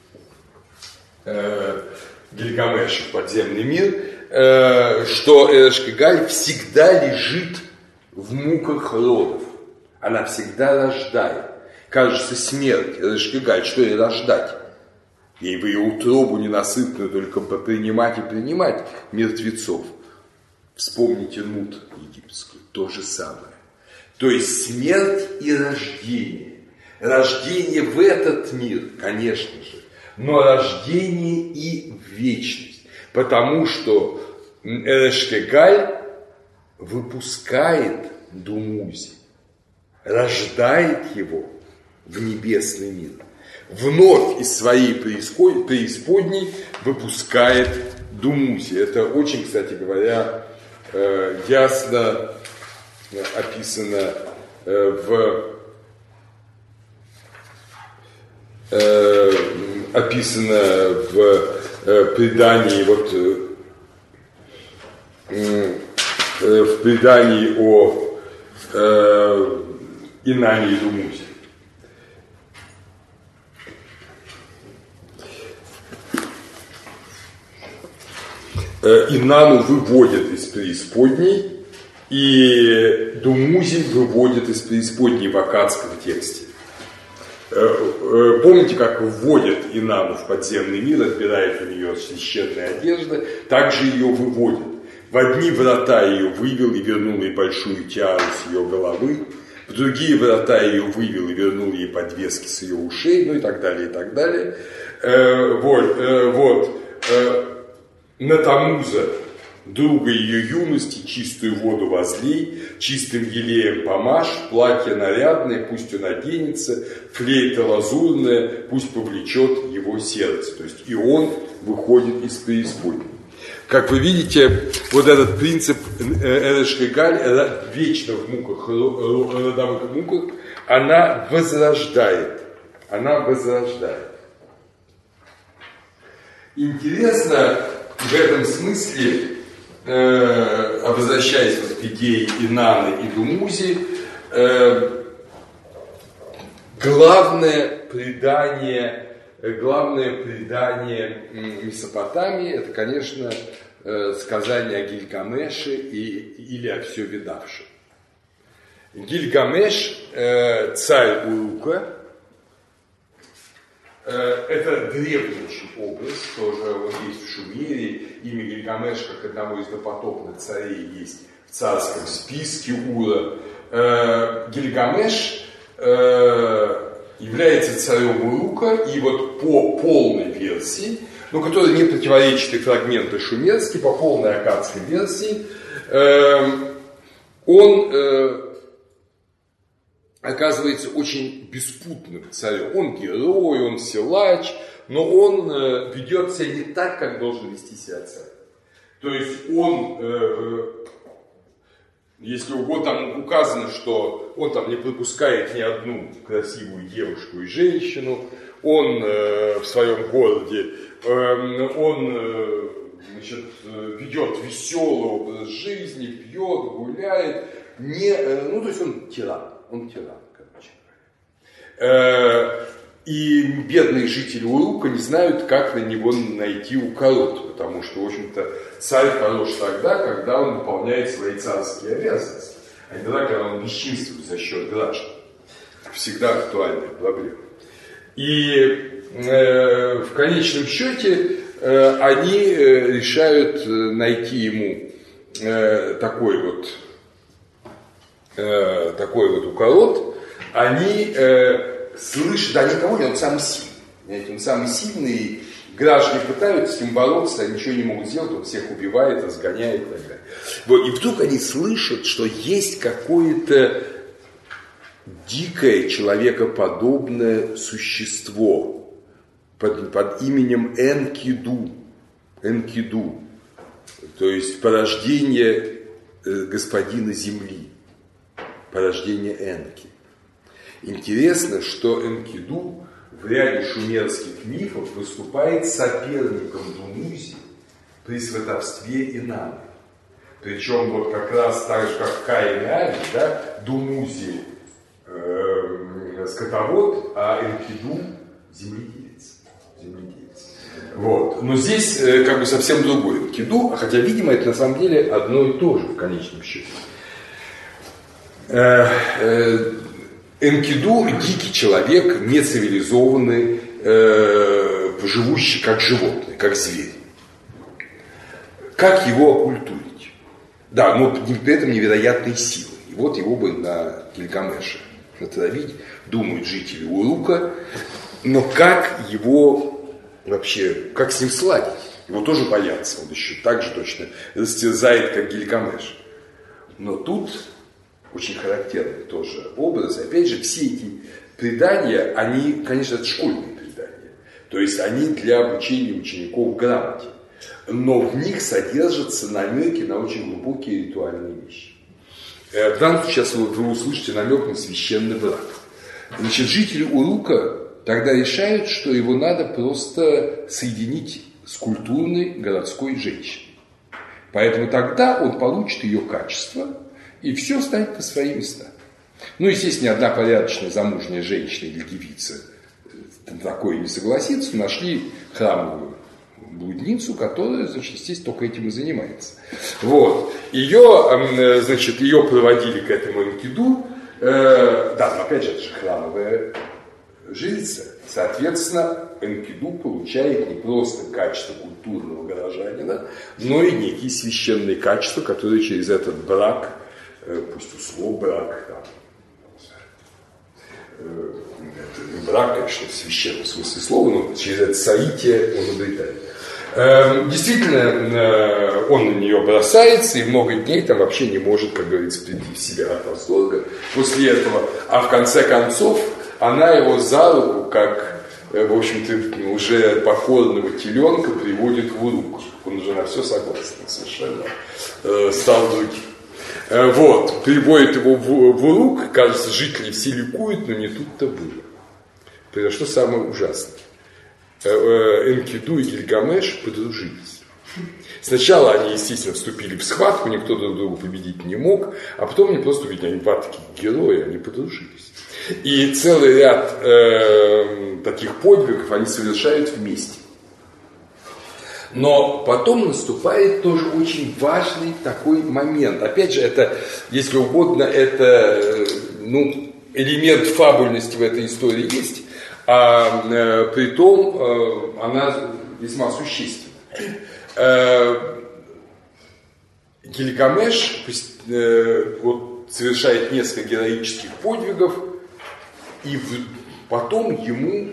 Гильгамеша в подземный мир, что Эрешкигаль всегда лежит в муках родов. Она всегда рождает. Кажется, смерть, Эрешкигаль, что ей рождать? Ей в ее утробу ненасытную только принимать и принимать мертвецов. Вспомните Нут египетскую, то же самое. То есть смерть и рождение. Рождение в этот мир, конечно же, но рождение и в вечность. Потому что Эрешкигаль выпускает Думузи, рождает его в небесный мир. Вновь из своей преисподней выпускает Думузи. Это очень, кстати говоря, ясно описано в предании в предании о Инане и Думузе. Инану выводят из преисподней, и Думузи выводят из преисподней в аккадском тексте. Помните, как вводят Инану в подземный мир, отбирают у нее священная одежда, также ее выводят. В одни врата ее вывел и вернул ей большую тиару с ее головы, в другие врата ее вывел и вернул ей подвески с ее ушей, ну и так далее, и так далее. На Тамуза друга ее юности, чистую воду возлей, чистым елеем помажь, платье нарядное, пусть он оденется, флейта лазурная, пусть повлечет его сердце. То есть и он выходит из преисподней. Как вы видите, вот этот принцип Эрэш Регаль, вечно в муках, родовых муках, она возрождает. Она возрождает. Интересно в этом смысле, возвращаясь вот к идее Инанны и Думузи, главное предание Месопотамии, это, конечно, сказание о Гильгамеше или о все видавшем. Гильгамеш, царь Урука, это древний очень образ, тоже вот есть в Шумере, имя Гильгамеш, как одного из допотопных царей, есть в царском списке Ура. Гильгамеш является царем Урука, и вот по полной версии, которая не противоречит и фрагменты шумерские, по полной аккадской версии, он оказывается очень беспутным царем. Он герой, он силач, но он ведет себя не так, как должен вести себя царь. То есть он, если угодно, там указано, что он там не пропускает ни одну красивую девушку и женщину, он в своем городе, он ведет веселый образ жизни, пьет, гуляет, то есть он тиран. Он тиран, короче говоря. И бедные жители Урука не знают, как на него найти укорот, потому что, в общем-то, царь хорош тогда, когда он выполняет свои царские обязанности, а не тогда, когда он бесчинствует за счет граждан. Всегда актуальная проблема. И в конечном счете они решают найти ему такой вот укорот. Они слышат, да никого нет, он самый сильный. Он самый сильный, граждане пытаются с ним бороться, а ничего не могут сделать, он всех убивает, разгоняет и так далее. Вот, и вдруг они слышат, что есть какое-то дикое, человекоподобное существо под именем Энкиду. Энкиду, то есть порождение господина Земли, порождение Энки. Интересно, что Энкиду в ряде шумерских мифов выступает соперником Думузи при сватовстве Инанны. Причем вот как раз так же, как Каин и Авель, да, Думузи скотовод, а Энкиду земледелец. Вот. Но здесь как бы совсем другой Энкиду, хотя, видимо, это на самом деле одно и то же в конечном счете. Энкиду – дикий человек, нецивилизованный, живущий как животное, как зверь. Как его оккультурить? Да, но при этом невероятные силы. И вот его бы на Гильгамеше натравить, думают жители Урука. Но как его вообще, как с ним сладить? Его тоже боятся, он еще так же точно растерзает, как Гильгамеш. Но тут очень характерный тоже образ. Опять же, все эти предания, они, конечно, это школьные предания. То есть они для обучения учеников грамоте. Но в них содержатся намеки на очень глубокие ритуальные вещи. В данном случае сейчас вы услышите намек на священный брак. Значит, жители Урука тогда решают, что его надо просто соединить с культурной городской женщиной. Поэтому тогда он получит ее качество, и все станет на свои места. Ну, естественно, ни одна порядочная замужняя женщина или девица такое не согласится. Нашли храмовую блудницу, которая, значит, естественно, только этим и занимается. Вот. Ее проводили к этому Энкиду. Да, но опять же, это же храмовая жрица. Соответственно, Энкиду получает не просто качество культурного горожанина, но и некие священные качества, которые через этот брак, пусть услов брак, брак, конечно, в священном смысле слова, но через это соитие он обретает. Действительно, он на нее бросается и много дней там вообще не может, как говорится, прийти в себя от восторга после этого. А в конце концов она его за руку, как, в общем-то, уже покорного теленка приводит в руку. Он уже на все согласен совершенно. Стал другим. Вот, приводит его в руку, кажется, жители все ликуют, но не тут-то было. Произошло самое ужасное. Энкиду и Гильгамеш подружились. Сначала они, естественно, вступили в схватку, никто друг друга победить не мог, а потом они просто увидели, они два таких героя, они подружились. И целый ряд таких подвигов они совершают вместе. Но потом наступает тоже очень важный такой момент. Опять же, это, если угодно, это элемент фабульности в этой истории есть, а при том она весьма существенна. Гильгамеш совершает несколько героических подвигов, и потом ему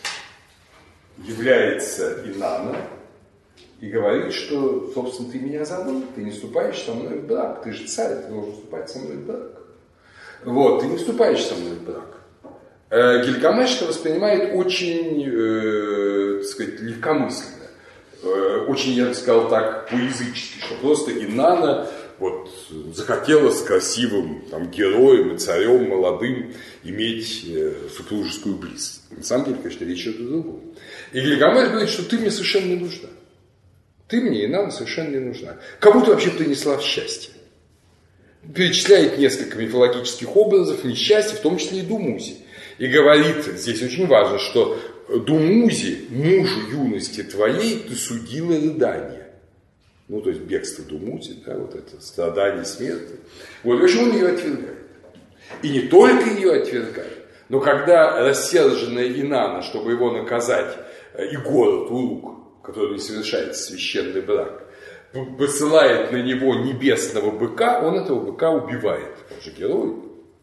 является Инанна и говорит, что, собственно, ты меня забыл, ты не вступаешь со мной в брак, ты же царь, ты должен вступать со мной в брак. Вот, ты не вступаешь со мной в брак. Гильгамеш это воспринимает очень, так сказать, легкомысленно. Очень, я бы сказал так, по-язычески, что просто Инанна захотела с красивым героем и царем молодым иметь супружескую близость. На самом деле, конечно, речь идет о другом. И Гильгамеш говорит, что ты мне совершенно не нужна. Ты мне, Инанна, совершенно не нужна. Кому ты вообще принесла счастье? Перечисляет несколько мифологических образов несчастья, в том числе и Думузи. И говорит, здесь очень важно, что Думузи, мужу юности твоей, ты судила рыдание. То есть бегство Думузи, это страдание смерти. В общем, он ее отвергает. И не только ее отвергает, но когда рассерженная Инанна, чтобы его наказать, и город Урук, который не совершает священный брак, посылает на него небесного быка, он этого быка убивает. Он же герой.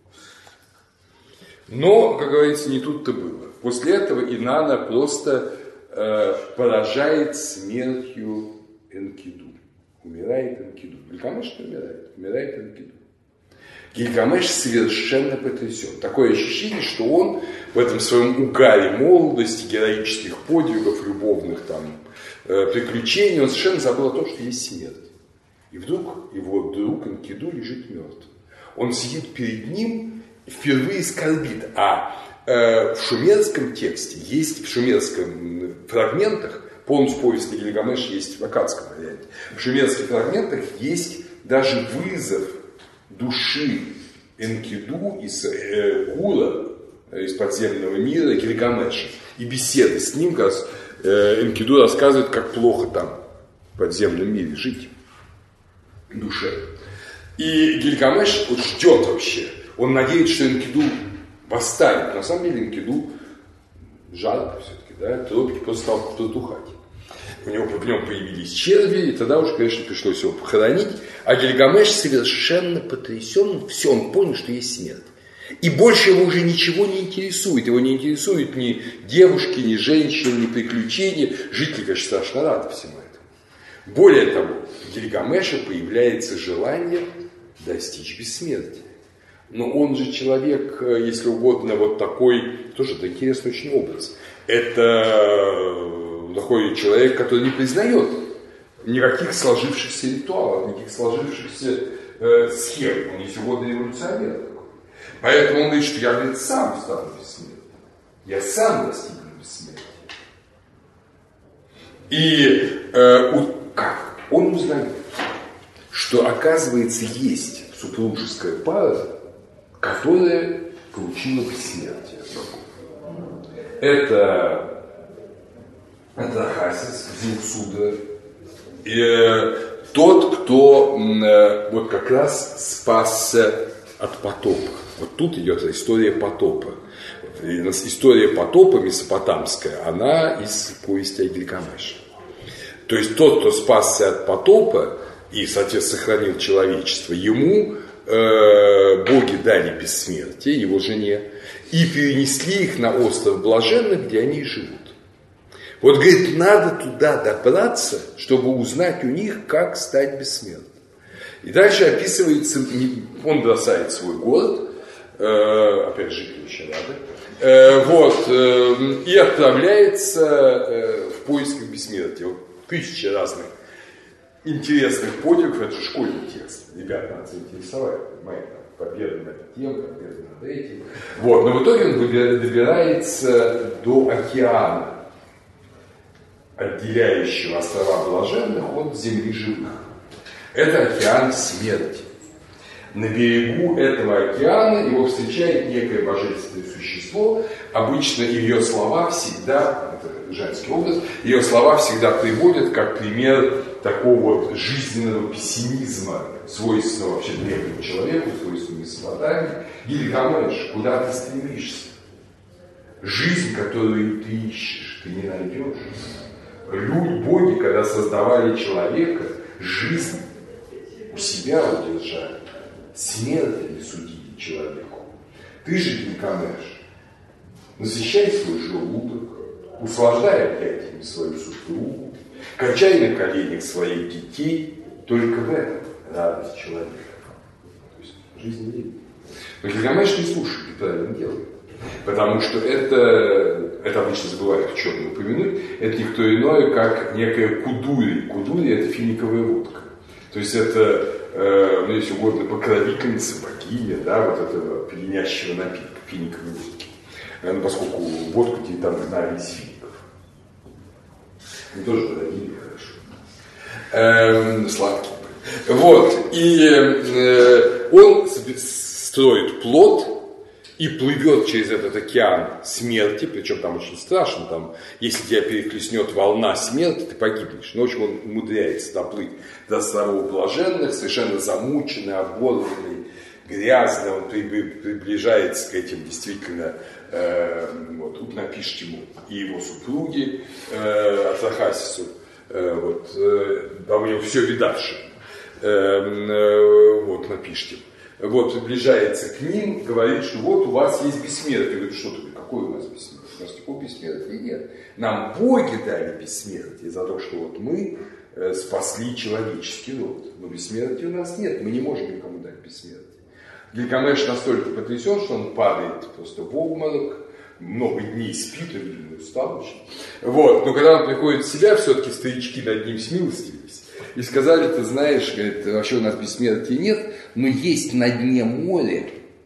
Но, как говорится, не тут-то было. После этого Инанна просто поражает смертью Энкиду. Умирает Энкиду. Гильгамеш не умирает. Умирает Энкиду. Гильгамеш совершенно потрясен. Такое ощущение, что он в этом своем угаре молодости, героических подвигов, любовных приключений, он совершенно забыл о том, что есть смерть. И вдруг его друг Энкиду лежит мертвым. Он сидит перед ним и впервые скорбит. А в шумерском тексте есть, в шумерских фрагментах, полностью повести Гильгамеш есть в аккадском варианте, в шумерских фрагментах есть даже вызов души Энкиду из Ура, из подземного мира, Гильгамеша. И беседы с ним, как Энкиду рассказывает, как плохо там в подземном мире жить душе. И Гильгамеш ждет вообще. Он надеется, что Энкиду восстанет. На самом деле Энкиду жарко все-таки, тропики просто стал протухать. В нем появились черви, и тогда уже, конечно, пришлось его похоронить. А Гильгамеш совершенно потрясен, все, он понял, что есть смерть. И больше его уже ничего не интересует. Его не интересуют ни девушки, ни женщины, ни приключения. Жители, конечно, страшно рады всему этому. Более того, у Гильгамеша появляется желание достичь бессмертия. Но он же человек, если угодно, такой, тоже это интересный очень образ. Это такой человек, который не признает никаких сложившихся ритуалов, никаких сложившихся схем. Он, если угодно, революционер такой. Поэтому он говорит, что я, сам стану бессмертным. Я сам достигну бессмертия. И как? Он узнает, что, оказывается, есть супружеская пара, которая получила бессмертие. Это Атрахасис, Зевсуда, тот, кто как раз спасся от потопа. Тут идет история потопа. История потопа месопотамская, она из повести о Гильгамеше. То есть тот, кто спасся от потопа и, соответственно, сохранил человечество, ему боги дали бессмертие, его жене, и перенесли их на остров Блаженных, где они живут. Вот, говорит, надо туда добраться, чтобы узнать у них, как стать бессмертным. И дальше описывается, он бросает свой город, опять же, очень рады, и отправляется в поисках бессмертия. Вот 1000 разных интересных подвигов, это же школьный текст. Ребята надо заинтересовать, понимаете, победа над тем, победа над этим. Вот, но в итоге он добирается до океана, отделяющего острова блаженных от земли живых. Это океан смерти. На берегу этого океана его встречает некое божественное существо. Обычно ее слова всегда, это женский образ, ее слова всегда приводят как пример такого вот жизненного пессимизма, свойственного вообще древнему человеку, свойственного Месопотамии. Гильгамеш, куда ты стремишься? Жизнь, которую ты ищешь, ты не найдешь. Боги, когда создавали человека, жизнь у себя удержали, смерть не судили человеку. Ты же, Гильгамеш, насыщай свой желудок, услаждай объятиями свою супругу, качай на коленях своих детей, только в этом радость человека. То есть жизнь нет. Но Гильгамеш не слушает и правильно делает. Потому что это обычно забывают в чем упомянуть, это никто иное, как некая кудури. Кудури – это финиковая водка. То есть это, если угодно, покровительница, богиня, да, вот этого пьянящего напитка, финиковой водки. Поскольку водку там знали из фиников. Они тоже дорогие, хорошо. Сладкие. Вот. И он строит плот и плывет через этот океан смерти, причем там очень страшно, там, если тебя перехлестнет волна смерти, ты погибнешь. Но, в общем, он умудряется доплыть до островов блаженных, совершенно замученный, оборванный, грязный, он приближается к этим действительно, вот тут напишите ему, и его супруге Атрахасису, да у него все видавшее, вот напишите. Вот, приближается к ним, говорит, что вот у вас есть бессмертие. Говорит, что ты, какое у нас бессмертие? У нас никакого бессмертия нет. Нам боги дали бессмертие за то, что вот мы спасли человеческий род. Но бессмертия у нас нет, мы не можем никому дать бессмертие. Гильгамеш настолько потрясен, что он падает просто в обморок, много дней спит, и, видимо, устал очень. Вот, но когда он приходит в себя, все-таки старички над ним смилостивились. И сказали, ты знаешь, говорит, вообще у нас бессмертия нет, но есть на дне моря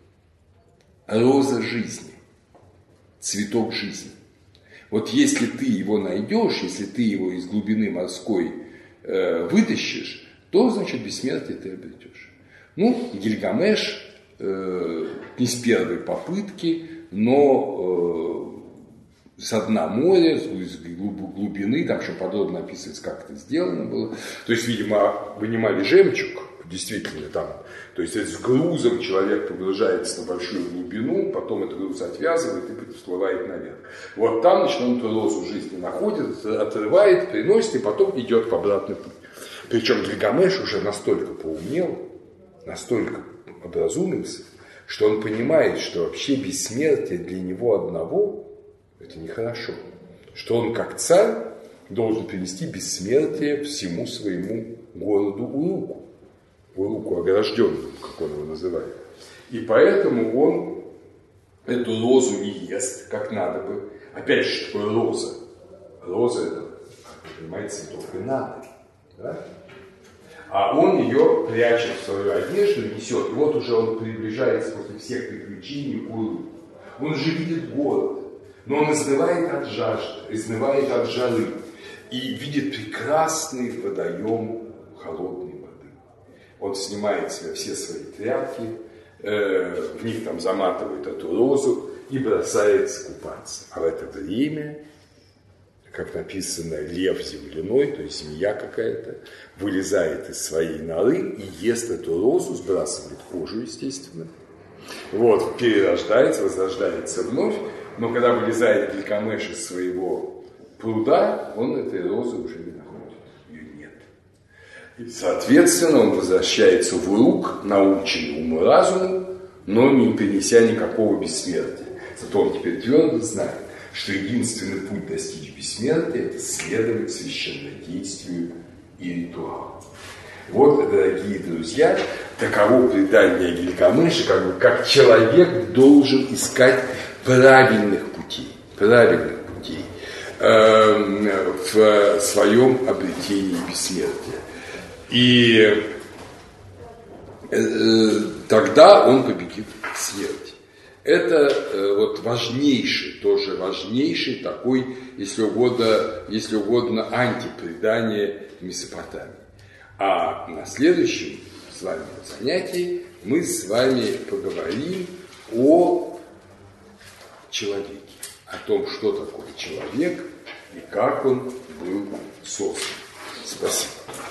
роза жизни, цветок жизни. Вот если ты его найдешь, если ты его из глубины морской вытащишь, то, значит, бессмертие ты обретешь. Ну, Гильгамеш не с первой попытки, но со дна моря, с глубины, там еще подробно описывается, как это сделано было. То есть, видимо, вынимали жемчуг, действительно там. То есть, с грузом человек погружается на большую глубину, потом этот груз отвязывает и всплывает наверх. Вот там, значит, он эту розу жизни находит, отрывает, приносит и потом идет в обратный путь. Причем Гильгамеш уже настолько поумнел, настолько образумился, что он понимает, что вообще бессмертие для него одного это нехорошо. Что он, как царь, должен принести бессмертие всему своему городу Уруку. Уруку огражденному, как он его называет. И поэтому он эту розу не ест, как надо бы. Опять же, что такое роза? Роза это, понимаете, цветок Инанны. Да? А он ее прячет в свою одежду, несет. И вот уже он приближается после всех приключений к Уруку. Он уже видит город. Но он изнывает от жажды, изнывает от жары и видит прекрасный водоем холодной воды. Он снимает с себя все свои тряпки, в них там заматывает эту розу и бросается купаться. А в это время, как написано, лев земляной, то есть змея какая-то, вылезает из своей норы и ест эту розу, сбрасывает кожу, естественно. Вот, перерождается, возрождается вновь. Но когда вылезает Гильгамеш из своего пруда, он этой розы уже не находит. Ее нет. И, соответственно, он возвращается в Урук, наученный уму-разуму, но не перенеся никакого бессмертия. Зато он теперь твердо знает, что единственный путь достичь бессмертия – это следовать священнодействию и ритуалу. Вот, дорогие друзья, таково предание Гильгамеша, как человек должен искать правильных путей в своем обретении бессмертия. И тогда он победит смерть. Это вот важнейший такой, если угодно, антипредание Месопотамии. А на следующем с вами занятии мы с вами поговорим о человеке, о том, что такое человек и как он был создан. Спасибо.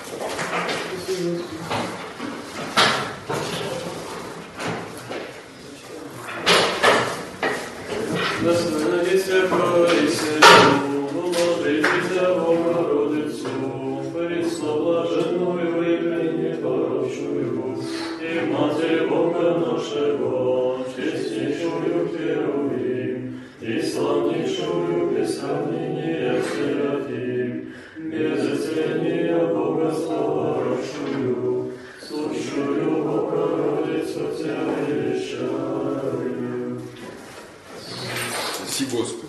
Блаженную и пренепорочную, и Матерь Бога нашего, честнейшую Херувим, и славнейшую без сравнения Серафим, без оценения Бога славшую, слушаю Богородицу Тебя величаю. Спасибо Господу.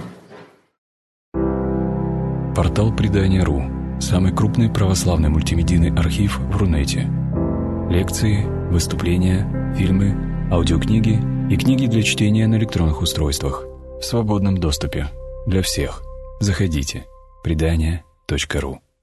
Портал Предания.ру. Самый крупный православный мультимедийный архив в Рунете. Лекции, выступления, фильмы, аудиокниги и книги для чтения на электронных устройствах в свободном доступе для всех. Заходите. Предания.ру